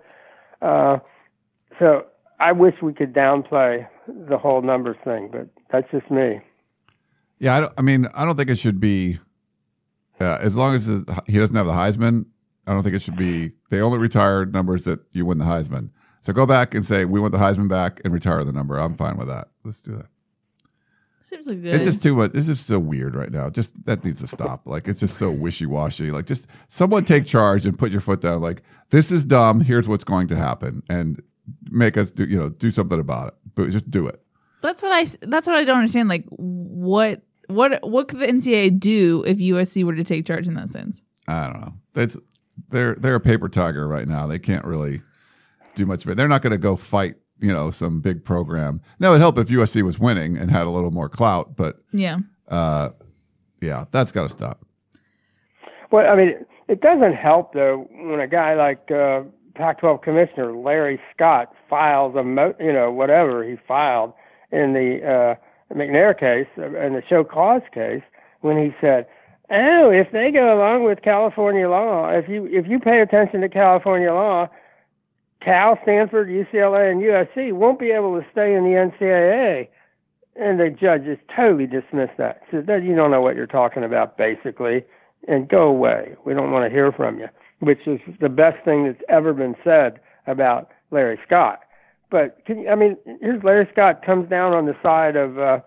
So I wish we could downplay the whole numbers thing, but that's just me. Yeah, I don't think it should be, as long as he doesn't have the Heisman, I don't think it should be, they only retire numbers that you win the Heisman. So go back and say, we want the Heisman back and retire the number. I'm fine with that. Let's do that. Seems like good. It's just too much. It's just so weird right now. Just that needs to stop. Like, it's just so wishy-washy. Like, just someone take charge and put your foot down. Like, this is dumb. Here's what's going to happen, and make us do something about it. But just do it. That's what I don't understand. Like, what could the NCAA do if USC were to take charge in that sense? I don't know. They're a paper tiger right now. They can't really do much of it. They're not going to go fight, some big program. Now, it'd help if USC was winning and had a little more clout, but yeah, that's got to stop. Well, I mean, it doesn't help though when a guy like Pac-12 Commissioner Larry Scott files whatever he filed in the McNair case, in the show cause case, when he said, "Oh, if they go along with California law, if you pay attention to California law, Cal, Stanford, UCLA, and USC won't be able to stay in the NCAA." And the judge just totally dismissed that. Said, "You don't know what you're talking about, basically, and go away. We don't want to hear from you," which is the best thing that's ever been said about Larry Scott. But here's Larry Scott comes down on the side of the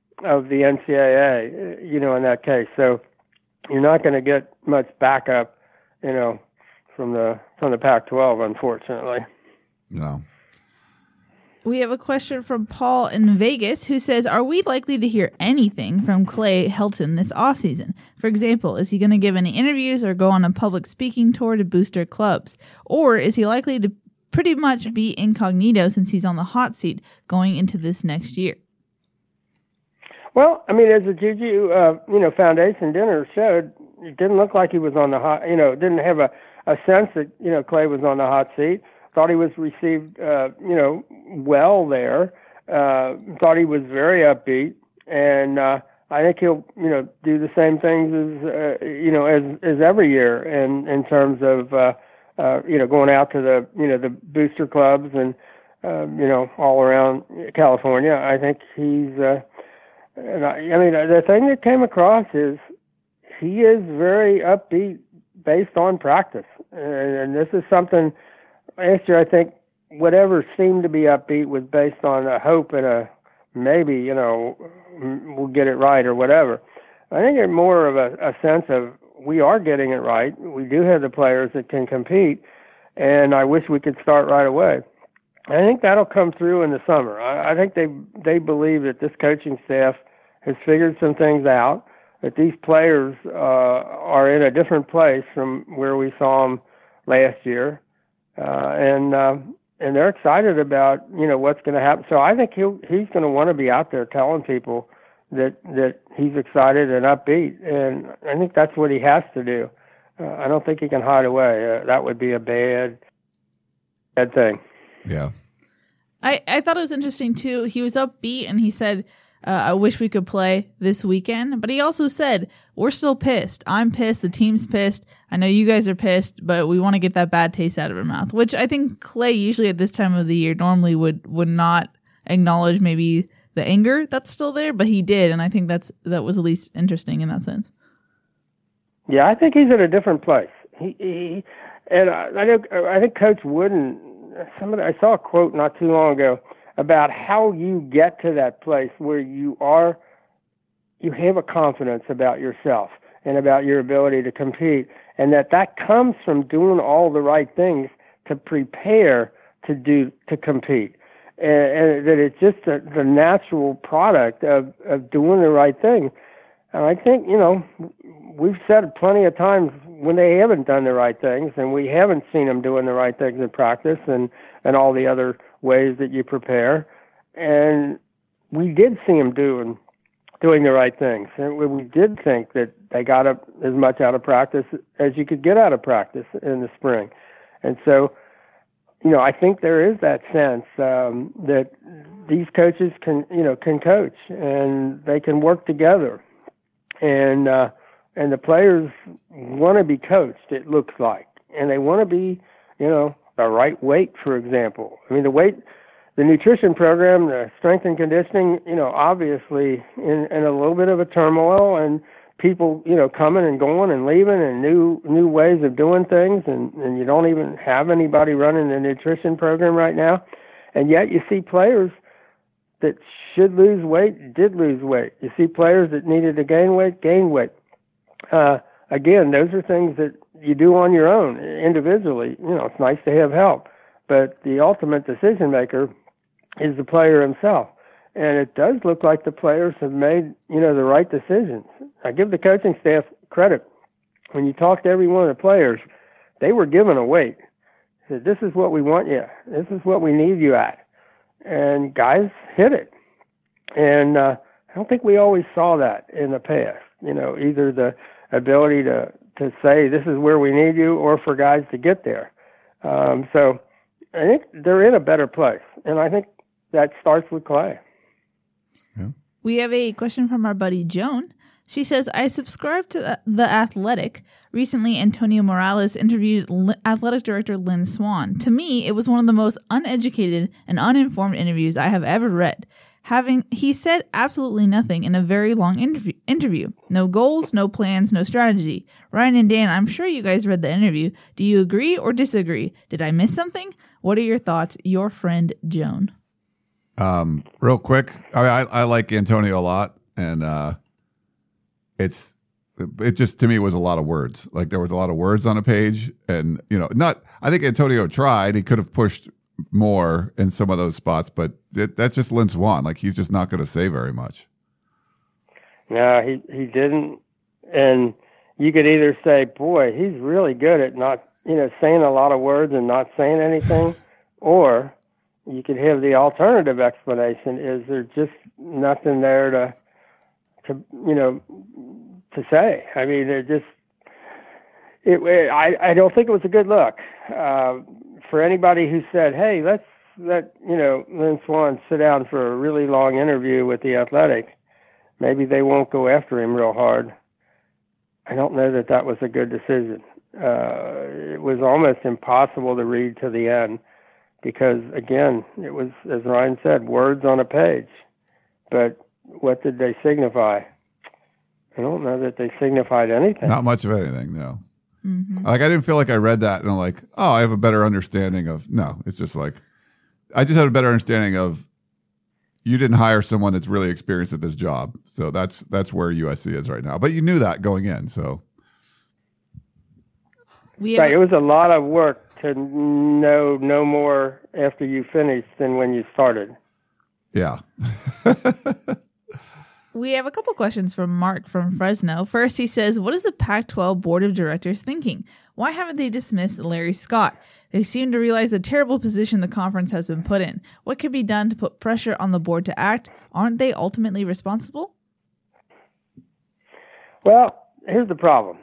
NCAA, in that case. So you're not going to get much backup, from the Pac-12, unfortunately. No. We have a question from Paul in Vegas who says, are we likely to hear anything from Clay Helton this offseason? For example, is he going to give any interviews or go on a public speaking tour to booster clubs? Or is he likely to pretty much be incognito since he's on the hot seat going into this next year? Well, as the Juju, Foundation dinner showed, it didn't look like he was on the hot, didn't have a sense that, Clay was on the hot seat. Thought he was received, well there. Thought he was very upbeat. And I think he'll, do the same things as every year in terms of, going out to the booster clubs and, all around California. I think he's, the thing that came across is he is very upbeat based on practice. And this is something, last year I think whatever seemed to be upbeat was based on a hope and a maybe, we'll get it right or whatever. I think it's more of a sense of we are getting it right. We do have the players that can compete, and I wish we could start right away. I think that'll come through in the summer. I think they believe that this coaching staff has figured some things out, that these players are in a different place from where we saw them last year, and they're excited about what's going to happen. So I think he's going to want to be out there telling people that he's excited and upbeat, and I think that's what he has to do. I don't think he can hide away. That would be a bad thing. Yeah. I thought it was interesting, too. He was upbeat, and he said, I wish we could play this weekend. But he also said, we're still pissed. I'm pissed. The team's pissed. I know you guys are pissed, but we want to get that bad taste out of our mouth, which I think Clay usually at this time of the year normally would not acknowledge maybe the anger that's still there, but he did, and I think that was at least interesting in that sense. Yeah, I think he's in a different place. I think Coach Wooden, I saw a quote not too long ago about how you get to that place where you have a confidence about yourself and about your ability to compete, and that comes from doing all the right things to prepare to compete. And that it's just the natural product of doing the right thing. And I think, we've said plenty of times when they haven't done the right things, and we haven't seen them doing the right things in practice and all the other ways that you prepare. And we did see them doing the right things. And we did think that they got as much out of practice as you could get out of practice in the spring. And so, I think there is that sense that these coaches can coach and they can work together, and the players want to be coached. It looks like, and they want to be, the right weight, for example. I mean, the nutrition program, the strength and conditioning, obviously in a little bit of a turmoil, and people, coming and going and leaving, and new ways of doing things, and you don't even have anybody running the nutrition program right now, and yet you see players that should lose weight, did lose weight. You see players that needed to gain weight, gain weight. Again, those are things that you do on your own individually. It's nice to have help, but the ultimate decision maker is the player himself. And it does look like the players have made, the right decisions. I give the coaching staff credit. When you talk to every one of the players, they were given a weight. They said, this is what we want you. This is what we need you at. And guys hit it. And I don't think we always saw that in the past. Either the ability to say this is where we need you, or for guys to get there. So I think they're in a better place. And I think that starts with Clay. Yeah. We have a question from our buddy Joan. She says, I subscribe to The Athletic. Recently, Antonio Morales interviewed athletic director Lynn Swann. To me, it was one of the most uneducated and uninformed interviews I have ever read. He said absolutely nothing in a very long interview. No goals, no plans, no strategy. Ryan and Dan, I'm sure you guys read the interview. Do you agree or disagree? Did I miss something? What are your thoughts? Your friend, Joan. Real quick, I like Antonio a lot, and it just, to me, was a lot of words. Like, there was a lot of words on a page, and I think Antonio tried. He could have pushed more in some of those spots, but that's just Lynn Swann. Like, he's just not going to say very much. No, he didn't. And you could either say, boy, he's really good at not, saying a lot of words and not saying anything, or you could have the alternative explanation, is there's just nothing there to say. I mean, I don't think it was a good look. For anybody who said, hey, let's let Lynn Swann sit down for a really long interview with The Athletic, maybe they won't go after him real hard. I don't know that was a good decision. It was almost impossible to read to the end because, again, it was, as Ryan said, words on a page. But what did they signify? I don't know that they signified anything. Not much of anything, no. Like, I didn't feel like I read that and I'm like, oh, I have a better understanding of. No, it's just like, I just had a better understanding of. You didn't hire someone that's really experienced at this job, so that's where USC is right now. But you knew that going in, so. Right, it was a lot of work to know no more after you finished than when you started. Yeah. We have a couple questions from Mark from Fresno. First, he says, what is the Pac-12 Board of Directors thinking? Why haven't they dismissed Larry Scott? They seem to realize the terrible position the conference has been put in. What can be done to put pressure on the board to act? Aren't they ultimately responsible? Well, here's the problem.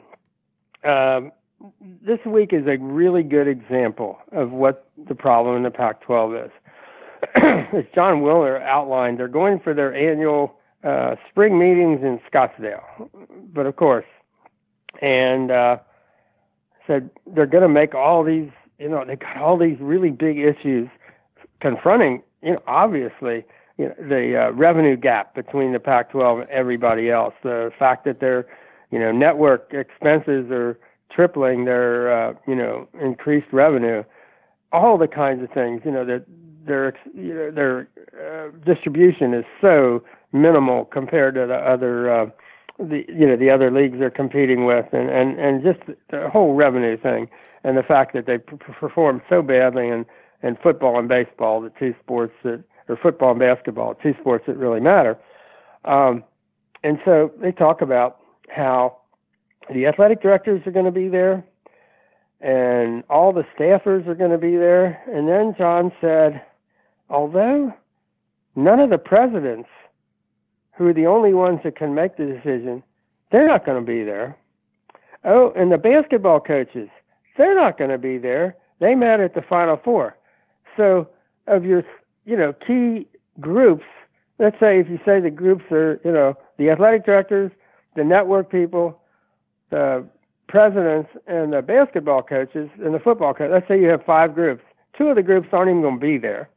This week is a really good example of what the problem in the Pac-12 is. As John Wilner outlined, they're going for their annual spring meetings in Scottsdale, but of course, and said they're going to make all these, they got all these really big issues confronting, obviously, the revenue gap between the Pac-12 and everybody else. The fact that their, network expenses are tripling their, increased revenue, all the kinds of things, that their distribution is so minimal compared to the other the other leagues they're competing with, and just the whole revenue thing, and the fact that they perform so badly in football and baseball, the two sports or football and basketball, two sports that really matter. And so they talk about how the athletic directors are going to be there and all the staffers are going to be there. And then John said, although none of the presidents, who are the only ones that can make the decision, they're not going to be there. Oh, and the basketball coaches, they're not going to be there. They met at the Final Four. So of your, key groups, let's say if you say the groups are, the athletic directors, the network people, the presidents, and the basketball coaches, and the football coaches, let's say you have 5 groups. 2 of the groups aren't even going to be there.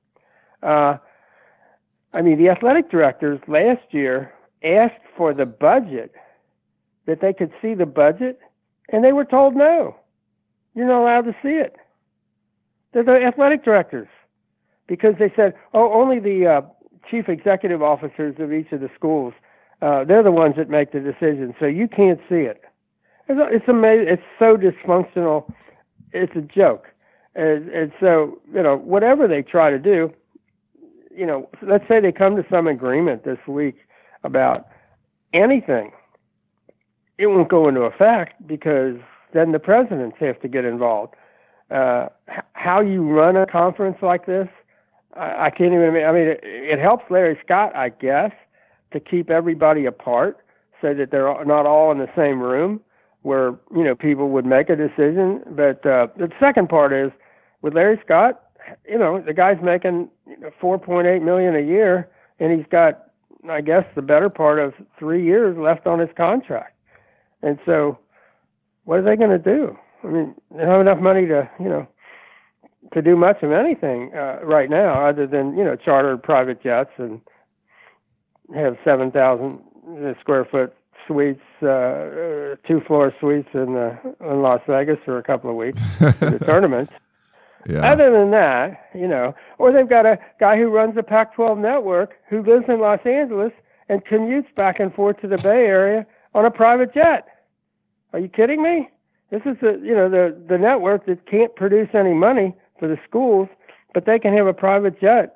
The athletic directors last year asked for the budget, that they could see the budget, and they were told no. You're not allowed to see it. They're the athletic directors. Because they said, only the chief executive officers of each of the schools, they're the ones that make the decision, so you can't see it. It's amazing. It's so dysfunctional. It's a joke. And so, whatever they try to do, let's say they come to some agreement this week about anything, it won't go into effect because then the presidents have to get involved. How you run a conference like this, I can't even. It helps Larry Scott, I guess, to keep everybody apart so that they're not all in the same room where people would make a decision. But the second part is with Larry Scott, the guy's making $4.8 million a year, and he's got, I guess, the better part of 3 years left on his contract. And so, what are they going to do? They don't have enough money to do much of anything right now, other than charter private jets and have 7,000 square foot suites, 2-floor suites in Las Vegas for a couple of weeks for the tournaments. Yeah. Other than that, or they've got a guy who runs the Pac-12 network who lives in Los Angeles and commutes back and forth to the Bay Area on a private jet. Are you kidding me? This is the network that can't produce any money for the schools, but they can have a private jet,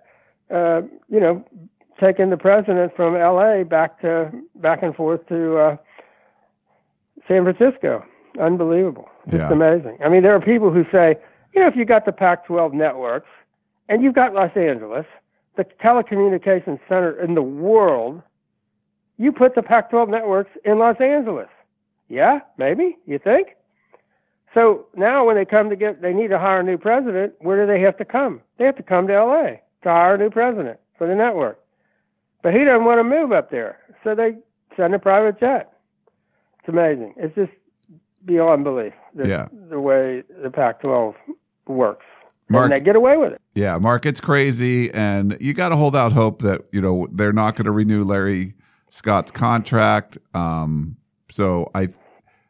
taking the president from L.A. back and forth to San Francisco. Unbelievable. It's amazing. There are people who say, if you got the Pac-12 networks and you've got Los Angeles, the telecommunications center in the world, you put the Pac-12 networks in Los Angeles. Yeah, maybe, you think? So now when they need to hire a new president, where do they have to come? They have to come to L.A. to hire a new president for the network. But he doesn't want to move up there, so they send a private jet. It's amazing. It's just beyond belief the way the Pac-12 works. Mark, and they get away with it. Yeah, Mark, it's crazy, and you got to hold out hope that they're not going to renew Larry Scott's contract. So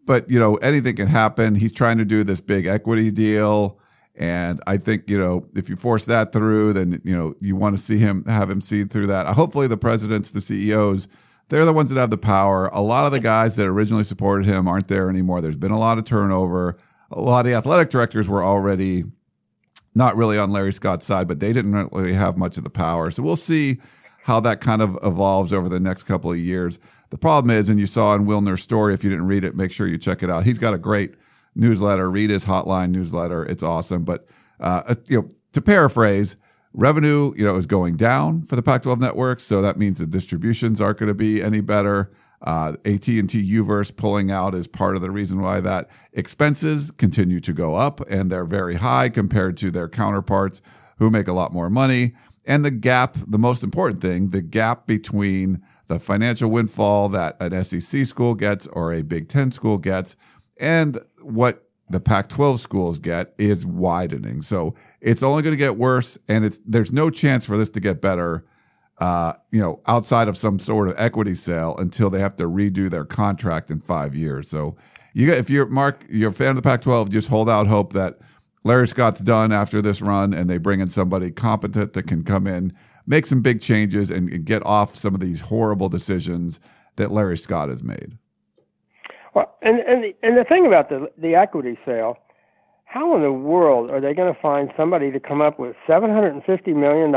But, you know, anything can happen. He's trying to do this big equity deal. And I think, you know, if you force that through, then, you know, you want to have him see through that. Hopefully the presidents, the CEOs, they're the ones that have the power. A lot of the guys that originally supported him aren't there anymore. There's been a lot of turnover. A lot of the athletic directors were already not really on Larry Scott's side, but they didn't really have much of the power. So we'll see how that kind of evolves over the next couple of years. The problem is, and you saw in Wilner's story, if you didn't read it, make sure you check it out. He's got a great newsletter. Read his hotline newsletter. It's awesome. But, you know, to paraphrase, revenue, you know, is going down for the Pac-12 networks. So that means the distributions aren't going to be any better. AT&T Uverse pulling out is part of the reason why that. Expenses continue to go up, and they're very high compared to their counterparts who make a lot more money. And the gap, the most important thing, the gap between the financial windfall that an SEC school gets or a Big Ten school gets and what the Pac-12 schools get is widening. So it's only going to get worse, and there's no chance for this to get better, you know, outside of some sort of equity sale until they have to redo their contract in 5 years. So if you're a fan of the Pac-12, just hold out hope that Larry Scott's done after this run and they bring in somebody competent that can come in, make some big changes, and get off some of these horrible decisions that Larry Scott has made. Well, and the thing about the equity sale, how in the world are they going to find somebody to come up with $750 million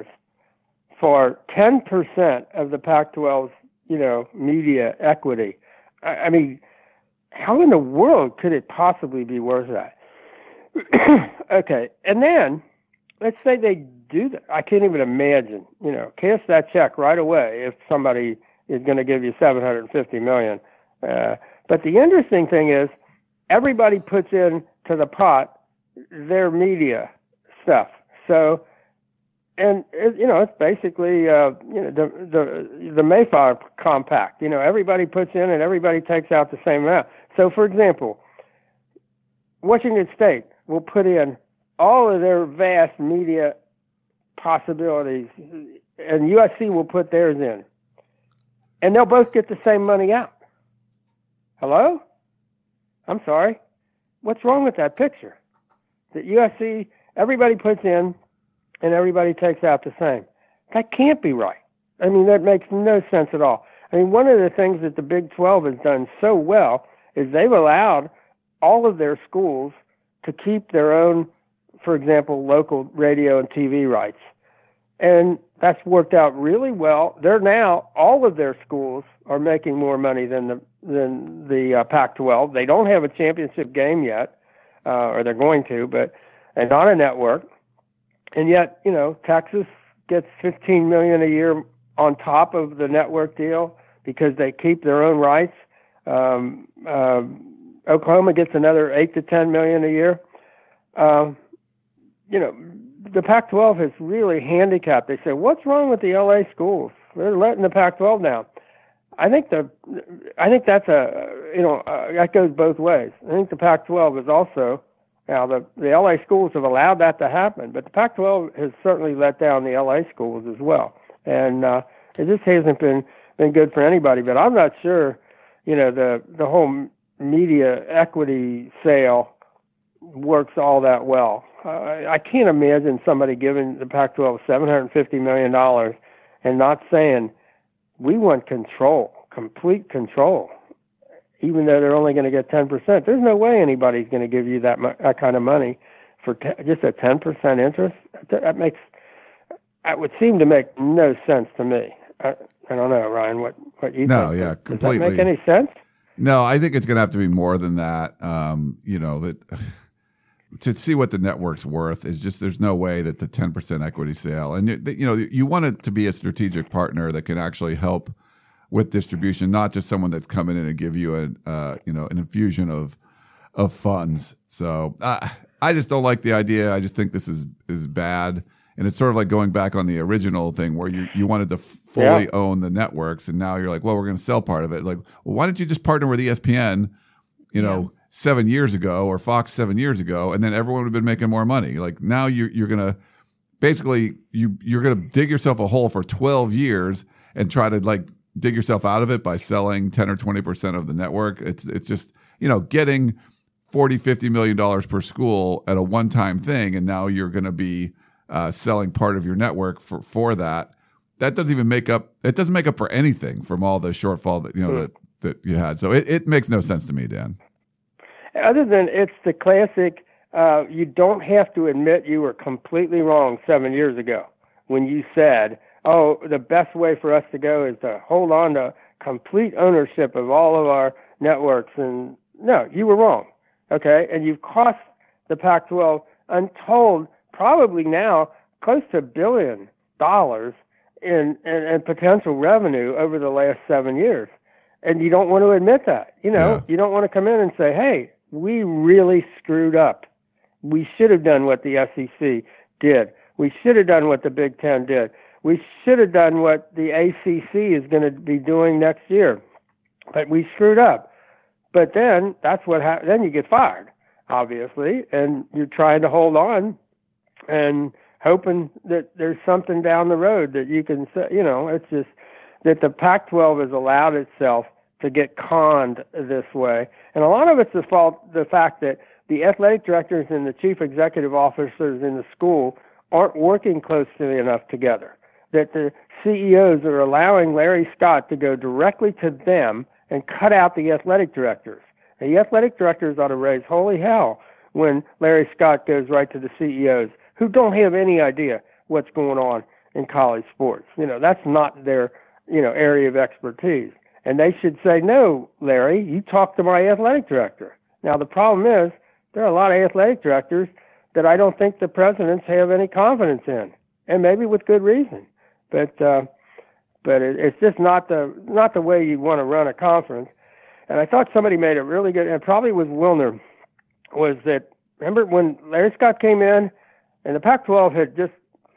for 10% of the Pac-12's, you know, media equity? I mean, how in the world could it possibly be worth that? Okay, and then let's say they do that. I can't even imagine, you know, cash that check right away if somebody is going to give you $750 million. But the interesting thing is everybody puts in to the pot their media stuff. So, and you know, it's basically you know, the Mayflower Compact. You know, everybody puts in and everybody takes out the same amount. So, for example, Washington State will put in all of their vast media possibilities, and USC will put theirs in, and they'll both get the same money out. Hello? I'm sorry. What's wrong with that picture? That USC, everybody puts in and everybody takes out the same. That can't be right. I mean, that makes no sense at all. I mean, one of the things that the Big 12 has done so well is they've allowed all of their schools to keep their own, for example, local radio and TV rights. And that's worked out really well. They're now, all of their schools are making more money than the Pac-12. They don't have a championship game yet, or they're going to, and not a network. And yet, you know, Texas gets $15 million a year on top of the network deal because they keep their own rights. Oklahoma gets another $8 to $10 million a year. You know, the Pac-12 has really handicapped. They say, what's wrong with the LA schools? They're letting the Pac-12 down. I think that's that goes both ways. I think the Pac-12 is also, now the LA schools have allowed that to happen, but the Pac-12 has certainly let down the LA schools as well. And it just hasn't been good for anybody. But I'm not sure, you know, the whole media equity sale works all that well. I can't imagine somebody giving the Pac-12 $750 million and not saying, we want control, complete control, even though they're only going to get 10%. There's no way anybody's going to give you that kind of money for just a 10% interest. That would seem to make no sense to me. I don't know, Ryan, what you think. No, yeah, completely. Does that make any sense? No, I think it's going to have to be more than that. You know, that to see what the network's worth is just, there's no way that the 10% equity sale, and you know, you want it to be a strategic partner that can actually help with distribution, not just someone that's coming in and give you an infusion of funds. So I just don't like the idea. I just think this is bad. And it's sort of like going back on the original thing where you wanted to fully own the networks, and now you're like, well, we're going to sell part of it. Like, well, why don't you just partner with ESPN, 7 years ago, or Fox 7 years ago, and then everyone would have been making more money. Like, now you're going to basically you're going to dig yourself a hole for 12 years and try to like dig yourself out of it by selling 10 or 20% of the network. It's just, getting $40-50 million per school at a one-time thing, and now you're going to be selling part of your network for that. That doesn't even make up. It doesn't make up for anything from all the shortfall that that you had. So it makes no sense to me, Dan. Other than it's the classic. You don't have to admit you were completely wrong 7 years ago when you said, "Oh, the best way for us to go is to hold on to complete ownership of all of our networks." And no, you were wrong. Okay, and you've cost the Pac-12 untold, probably now close to $1 billion in potential revenue over the last 7 years. And you don't want to admit that. You don't want to come in and say, "Hey, we really screwed up. We should have done what the SEC did. We should have done what the Big Ten did. We should have done what the ACC is going to be doing next year. But we screwed up." But then that's what happens. Then you get fired, obviously, and you're trying to hold on and hoping that there's something down the road that you can say. It's just that the Pac-12 has allowed itself to get conned this way. And a lot of it's the fact that the athletic directors and the chief executive officers in the school aren't working closely enough together, that the CEOs are allowing Larry Scott to go directly to them and cut out the athletic directors. The athletic directors ought to raise holy hell when Larry Scott goes right to the CEOs who don't have any idea what's going on in college sports. That's not their, area of expertise. And they should say, "No, Larry, you talk to my athletic director." Now, the problem is there are a lot of athletic directors that I don't think the presidents have any confidence in, and maybe with good reason. But it's just not the way you want to run a conference. And I thought somebody made it really good, and it probably was Wilner, was that, remember when Larry Scott came in and the Pac-12 had just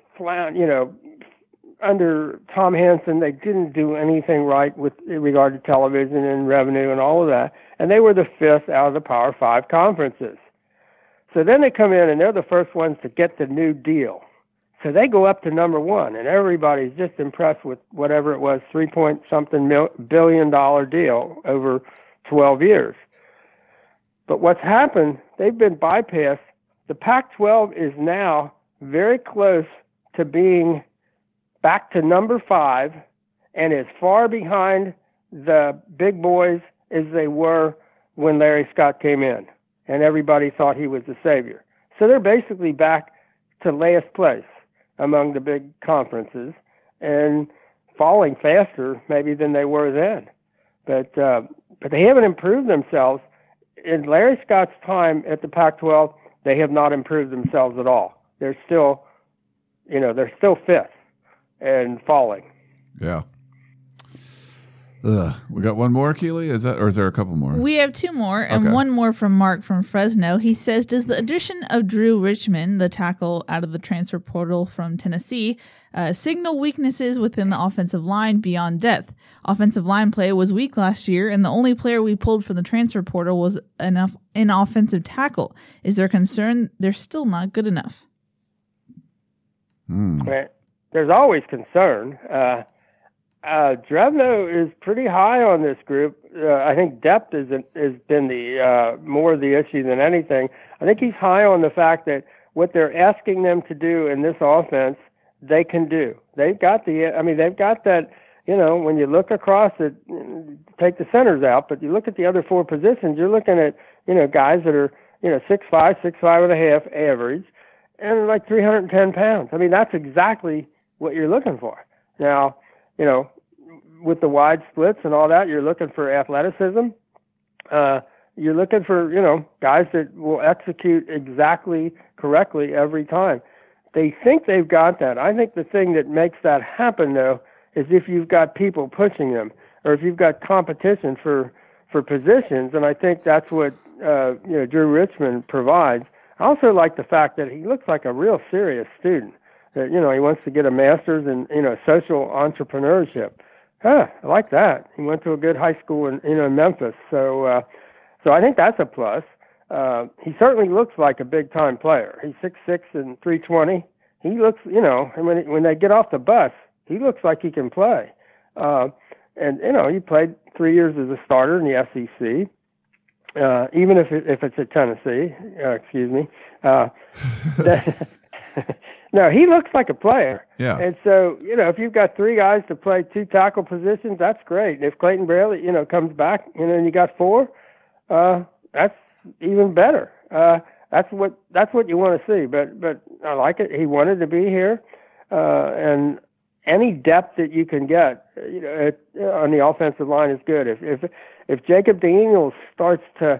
under Tom Hansen, they didn't do anything right with regard to television and revenue and all of that. And they were the 5th out of the Power 5 conferences. So then they come in and they're the first ones to get the new deal. So they go up to number 1, and everybody's just impressed with whatever it was, $3-point-something billion deal over 12 years. But what's happened, they've been bypassed. The Pac-12 is now very close to being back to number 5 and as far behind the big boys as they were when Larry Scott came in, and everybody thought he was the savior. So they're basically back to last place among the big conferences and falling faster maybe than they were then. But they haven't improved themselves. In Larry Scott's time at the Pac-12, they have not improved themselves at all. They're still 5th and falling. Yeah. We got one more, Keely? Is there a couple more? We have 2 more, and one more from Mark from Fresno. He says, does the addition of Drew Richmond, the tackle out of the transfer portal from Tennessee, signal weaknesses within the offensive line beyond depth? Offensive line play was weak last year, and the only player we pulled from the transfer portal was an offensive tackle. Is there concern they're still not good enough? There's always concern. Drevno is pretty high on this group. I think depth has been the more of the issue than anything. I think he's high on the fact that what they're asking them to do in this offense, they can do. They've got that. When you look across it, take the centers out, but you look at the other 4 positions, you're looking at guys that are 6'5", 6'5.5" average, and like 310 pounds. I mean, that's exactly what you're looking for. Now, with the wide splits and all that, you're looking for athleticism. You're looking for, guys that will execute exactly correctly every time. They think they've got that. I think the thing that makes that happen, though, is if you've got people pushing them or if you've got competition for positions, and I think that's what, Drew Richmond provides. I also like the fact that he looks like a real serious student. That, he wants to get a master's in, social entrepreneurship. I like that. He went to a good high school in Memphis. So I think that's a plus. He certainly looks like a big-time player. He's 6'6" and 320. He looks, and when they get off the bus, he looks like he can play. and you played 3 years as a starter in the SEC. Even if it's at Tennessee, excuse me. No, he looks like a player. Yeah. And so, if you've got 3 guys to play 2 tackle positions, that's great. And if Clayton Braley, comes back, and you got 4, that's even better. That's what you want to see. But I like it. He wanted to be here, and any depth that you can get, on the offensive line is good. If Jacob Daniels starts to,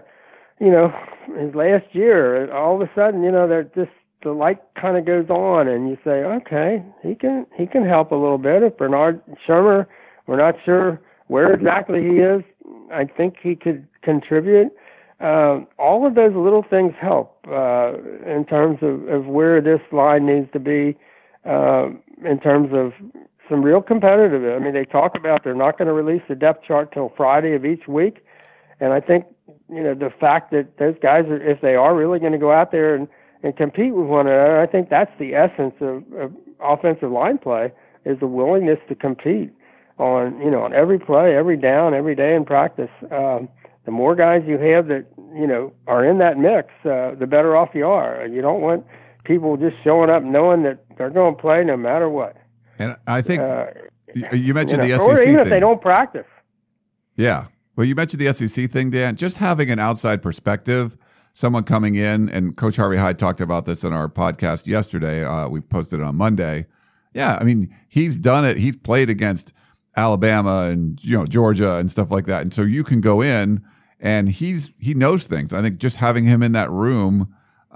his last year, all of a sudden, they're just, the light kind of goes on, and you say, okay, he can help a little bit. If Bernard Shermer, we're not sure where exactly he is, I think he could contribute. All of those little things help in terms of where this line needs to be, in terms of some real competitive. I mean, they talk about they're not going to release the depth chart till Friday of each week, and I think the fact that those guys are, if they are really going to go out there and compete with one another, I think that's the essence of offensive line play, is the willingness to compete on on every play, every down, every day in practice. The more guys you have that are in that mix, the better off you are. You don't want people just showing up knowing that they're going to play no matter what. And I think you mentioned the SEC or even thing. If they don't practice. Yeah. Well, you mentioned the SEC thing, Dan. Just having an outside perspective, someone coming in, and Coach Harvey Hyde talked about this in our podcast yesterday. We posted it on Monday. Yeah, I mean, he's done it. He's played against Alabama and Georgia and stuff like that. And so you can go in, and he knows things. I think just having him in that room,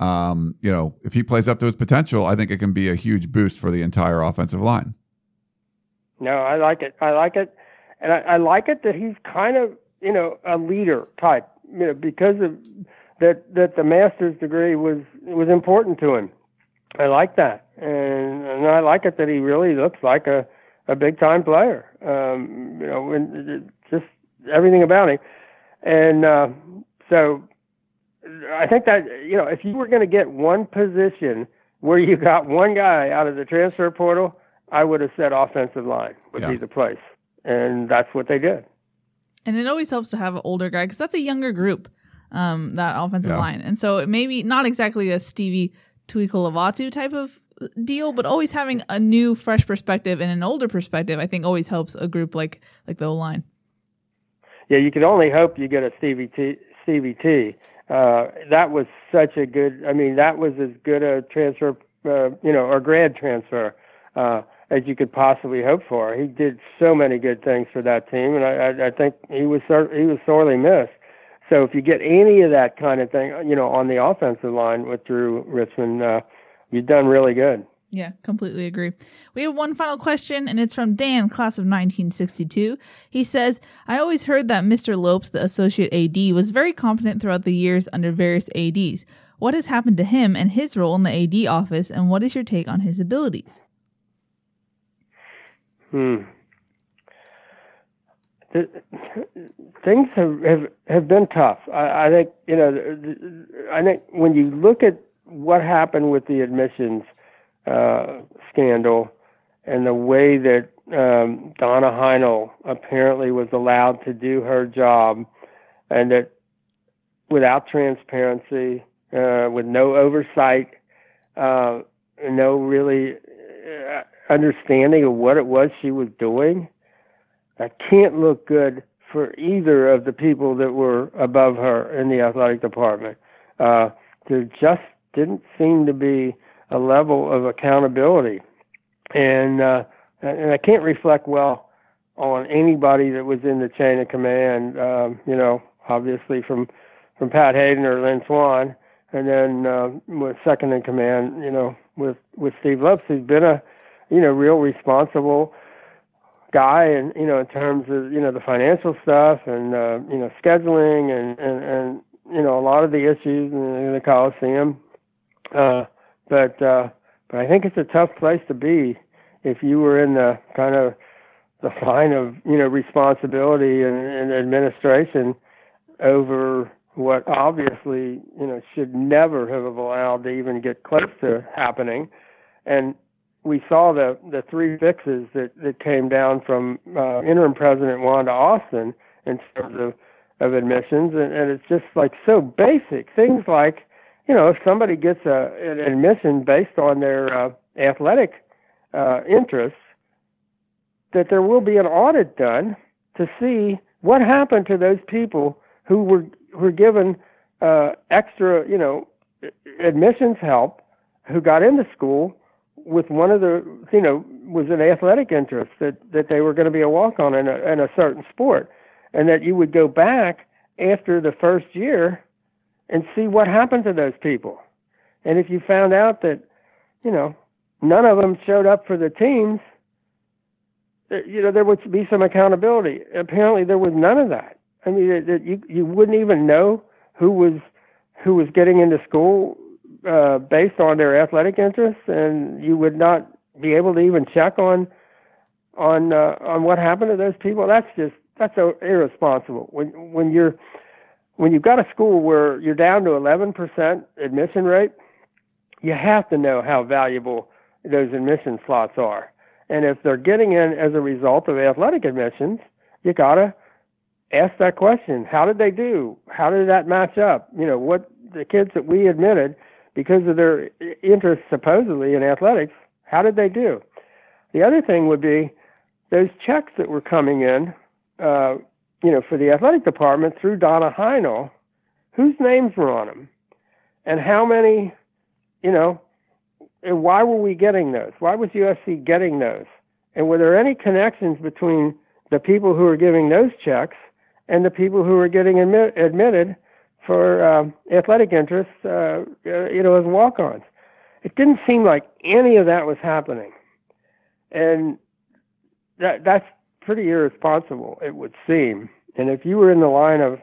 if he plays up to his potential, I think it can be a huge boost for the entire offensive line. No, I like it. And I like it that he's kind of, a leader type, because of that the master's degree was important to him. I like that. And I like it that he really looks like a big time player. Just everything about him. And so I think that, if you were going to get one position where you got one guy out of the transfer portal, I would have said offensive line would be the place. And that's what they did. And it always helps to have an older guy, because that's a younger group, that offensive line. And so it may be not exactly a Stevie Tuikolavatu type of deal, but always having a new, fresh perspective and an older perspective, I think always helps a group like the O-line. Yeah, you can only hope you get a Stevie T. That was such a good, that was as good a transfer, or grad transfer as you could possibly hope for. He did so many good things for that team, and I think he was sorely missed. So if you get any of that kind of thing, on the offensive line with Drew Richmond, you've done really good. Yeah, completely agree. We have one final question, and it's from Dan, class of 1962. He says, I always heard that Mr. Lopes, the associate AD, was very competent throughout the years under various ADs. What has happened to him and his role in the AD office, and what is your take on his abilities? Things have been tough. I think I think when you look at what happened with the admissions scandal and the way that Donna Heinel apparently was allowed to do her job, and that without transparency, with no oversight, no really understanding of what it was she was doing, that can't look good for either of the people that were above her in the athletic department. There just didn't seem to be a level of accountability, and I can't reflect well on anybody that was in the chain of command. Obviously from Pat Hayden or Lynn Swan, and then with second in command, with Steve Lopes, who's been a real responsible guy, and in terms of the financial stuff and scheduling and a lot of the issues in the Coliseum. But I think it's a tough place to be if you were in the kind of the line of responsibility and administration over what obviously should never have allowed to even get close to happening. And we saw the three fixes that came down from interim president Wanda Austin in terms of admissions, and it's just like so basic things like, if somebody gets an admission based on their athletic interests, that there will be an audit done to see what happened to those people who were given extra, admissions help, who got into school with one of the, was an athletic interest that they were going to be a walk-on in a certain sport, and that you would go back after the first year and see what happened to those people. And if you found out that, none of them showed up for the teams, there would be some accountability. Apparently there was none of that. I mean, you wouldn't even know who was getting into school based on their athletic interests, and you would not be able to even check on what happened to those people. That's irresponsible. When you've got a school where you're down to 11% admission rate, you have to know how valuable those admission slots are. And if they're getting in as a result of athletic admissions, you got to ask that question. How did they do? How did that match up? What the kids that we admitted because of their interest supposedly in athletics, how did they do? The other thing would be those checks that were coming in, for the athletic department through Donna Heinel, whose names were on them? And how many, and why were we getting those? Why was USC getting those? And were there any connections between the people who were giving those checks and the people who were getting admitted for athletic interests, as walk-ons? It didn't seem like any of that was happening. And that's pretty irresponsible, it would seem. And if you were in the line of,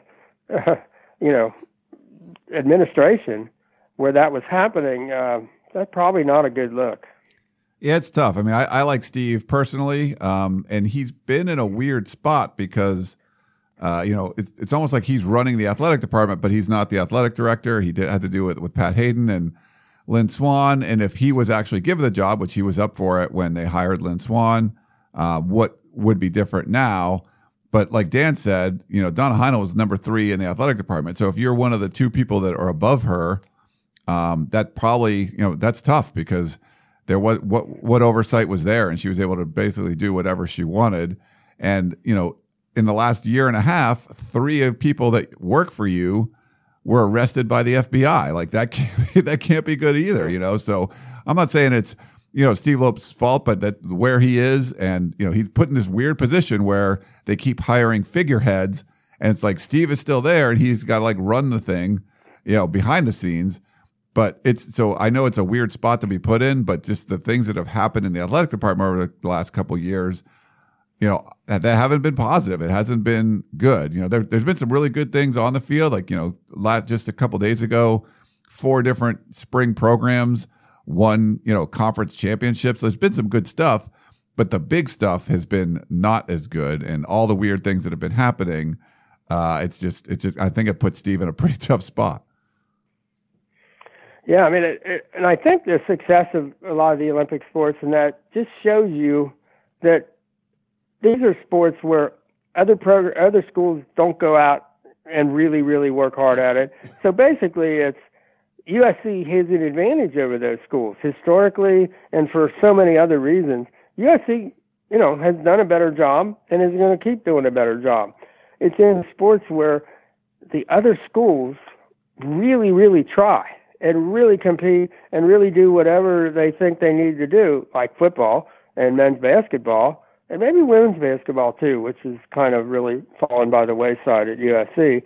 administration where that was happening, that's probably not a good look. Yeah, it's tough. I mean, I like Steve personally, and he's been in a weird spot because, it's almost like he's running the athletic department, but he's not the athletic director. He had to do it with Pat Hayden and Lynn Swann. And if he was actually given the job, which he was up for it when they hired Lynn Swann, what would be different now? But like Dan said, Donna Heinel was number 3 in the athletic department. So if you're one of the 2 people that are above her, that probably, that's tough because there was what oversight was there, and she was able to basically do whatever she wanted. And, in the last year and a half, 3 of people that work for you were arrested by the FBI. Like that can't be good either, So I'm not saying it's, Steve Lopes' fault, but that where he is, and, he's put in this weird position where they keep hiring figureheads, and it's like Steve is still there and he's got to run the thing, behind the scenes. But so I know it's a weird spot to be put in, but just the things that have happened in the athletic department over the last couple of years, that haven't been positive. It hasn't been good. There's been some really good things on the field, like, just a couple of days ago, 4 different spring programs won, conference championships. There's been some good stuff, but the big stuff has been not as good, and all the weird things that have been happening. It's just, I think it puts Steve in a pretty tough spot. Yeah, I mean, and I think the success of a lot of the Olympic sports and that just shows you that these are sports where other schools don't go out and really, really work hard at it. So basically, it's USC has an advantage over those schools historically, and for so many other reasons. USC, has done a better job and is going to keep doing a better job. It's in sports where the other schools really, really try and really compete and really do whatever they think they need to do, like football and men's basketball, and maybe women's basketball too, which is kind of really fallen by the wayside at USC.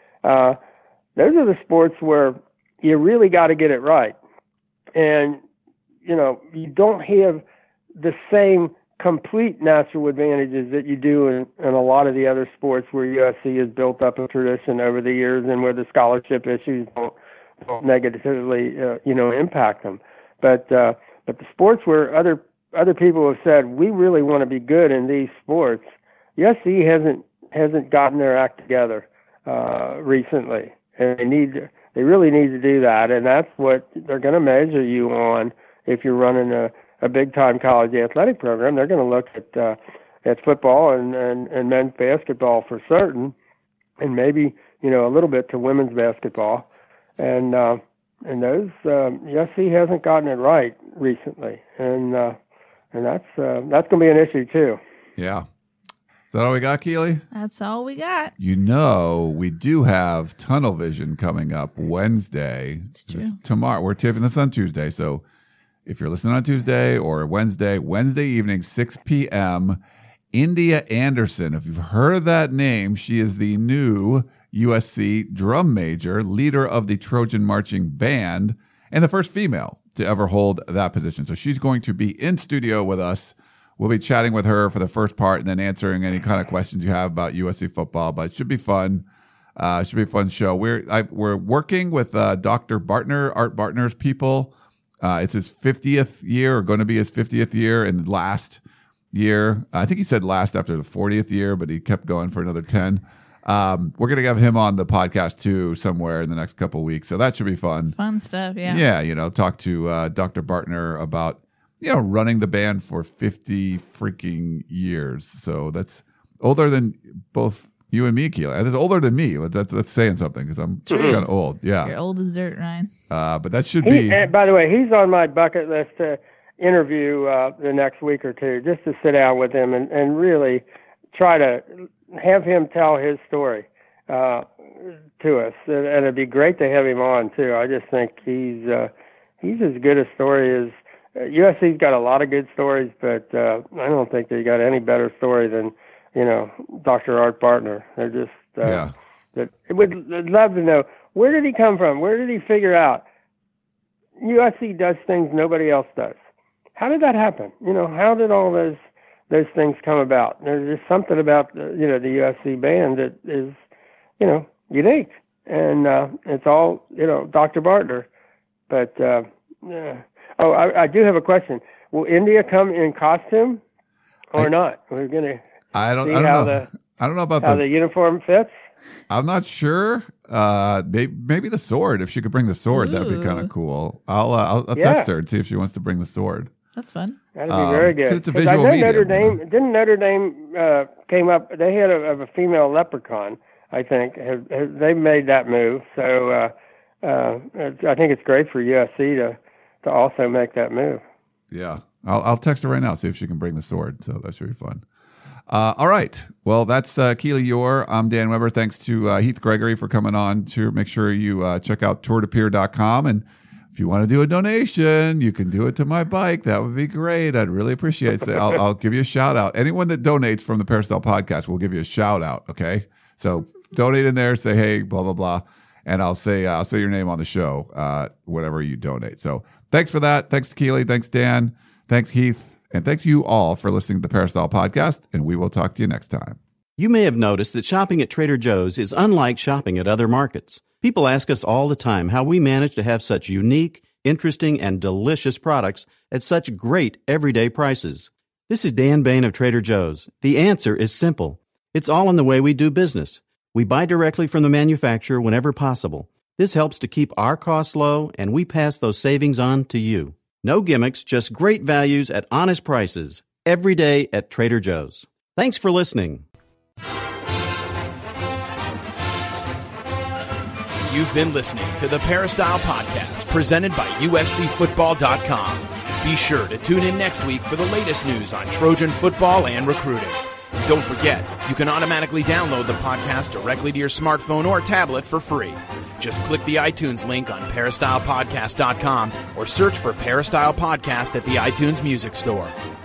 Those are the sports where you really got to get it right. And, you don't have the same complete natural advantages that you do in a lot of the other sports where USC has built up a tradition over the years and where the scholarship issues don't negatively, impact them. But the sports where other people have said, we really want to be good in these sports, USC hasn't gotten their act together recently. And they really need to do that, and that's what they're going to measure you on if you're running a big-time college athletic program, they're going to look at football and men's basketball for certain, and maybe, you know, a little bit to women's basketball. And those, USC hasn't gotten it right recently. And that's going to be an issue too. Yeah. Is that all we got, Keely? That's all we got. You know, we do have Tunnel Vision coming up Wednesday. It's true. Tomorrow. We're taping this on Tuesday. So if you're listening on Tuesday or Wednesday evening, 6 p.m., India Anderson. If you've heard of that name, she is the new USC drum major, leader of the Trojan Marching Band, and the first female to ever hold that position. So she's going to be in studio with us. We'll be chatting with her for the first part and then answering any kind of questions you have about USC football. But it should be fun. It should be a fun show. We're working with Dr. Bartner, Art Bartner's people. It's his 50th year, or going to be his 50th year, and last year. I think he said last after the 40th year, but he kept going for another 10. We're going to have him on the podcast too somewhere in the next couple of weeks. So that should be fun. Fun stuff, yeah. Yeah, you know, talk to Dr. Bartner about, you know, running the band for 50 freaking years. So that's older than both you and me, Keely. That's older than me. That's saying something because I'm kind of old. Yeah. You're old as dirt, Ryan. But that should be. And by the way, he's on my bucket list to interview the next week or two, just to sit down with him and really try to have him tell his story to us. And it'd be great to have him on too. I just think he's as good a story as USC's got a lot of good stories, but I don't think they got any better story than, you know, Dr. Art Bartner. They're just I'd love to know, where did he come from? Where did he figure out USC does things nobody else does? How did that happen? You know, how did all those things come about? There's just something about the USC band that is, you know, unique, and it's all, you know, Dr. Bartner. But I do have a question. Will India come in costume or not? We're gonna. I don't know. I don't know about how the uniform fits. I'm not sure. Maybe the sword. If she could bring the sword, that'd be kind of cool. I'll text her and see if she wants to bring the sword. That's fun. That'd be very good. Because it's a visual medium. Notre Dame came up? They had a female leprechaun. I think they made that move. So I think it's great for USC to also make that move. Yeah, I'll text her right now, see if she can bring the sword. So that should be fun. All right. Well, that's Keely Eure. I'm Dan Weber. Thanks to Heath Gregory for coming on. To make sure you check out tourdepeer.com, and if you want to do a donation, you can do it to my bike. That would be great. I'd really appreciate it. I'll give you a shout out. Anyone that donates from the Peristyle Podcast will give you a shout out. Okay, so donate in there. Say hey, blah blah blah, and I'll say your name on the show. Whatever you donate. So thanks for that. Thanks to Keely. Thanks Dan. Thanks Heath. And thanks you all for listening to the Peristyle Podcast, and we will talk to you next time. You may have noticed that shopping at Trader Joe's is unlike shopping at other markets. People ask us all the time how we manage to have such unique, interesting, and delicious products at such great everyday prices. This is Dan Bain of Trader Joe's. The answer is simple. It's all in the way we do business. We buy directly from the manufacturer whenever possible. This helps to keep our costs low, and we pass those savings on to you. No gimmicks, just great values at honest prices. Every day at Trader Joe's. Thanks for listening. You've been listening to the Peristyle Podcast, presented by USCFootball.com. Be sure to tune in next week for the latest news on Trojan football and recruiting. And don't forget, you can automatically download the podcast directly to your smartphone or tablet for free. Just click the iTunes link on peristylepodcast.com or search for Peristyle Podcast at the iTunes Music Store.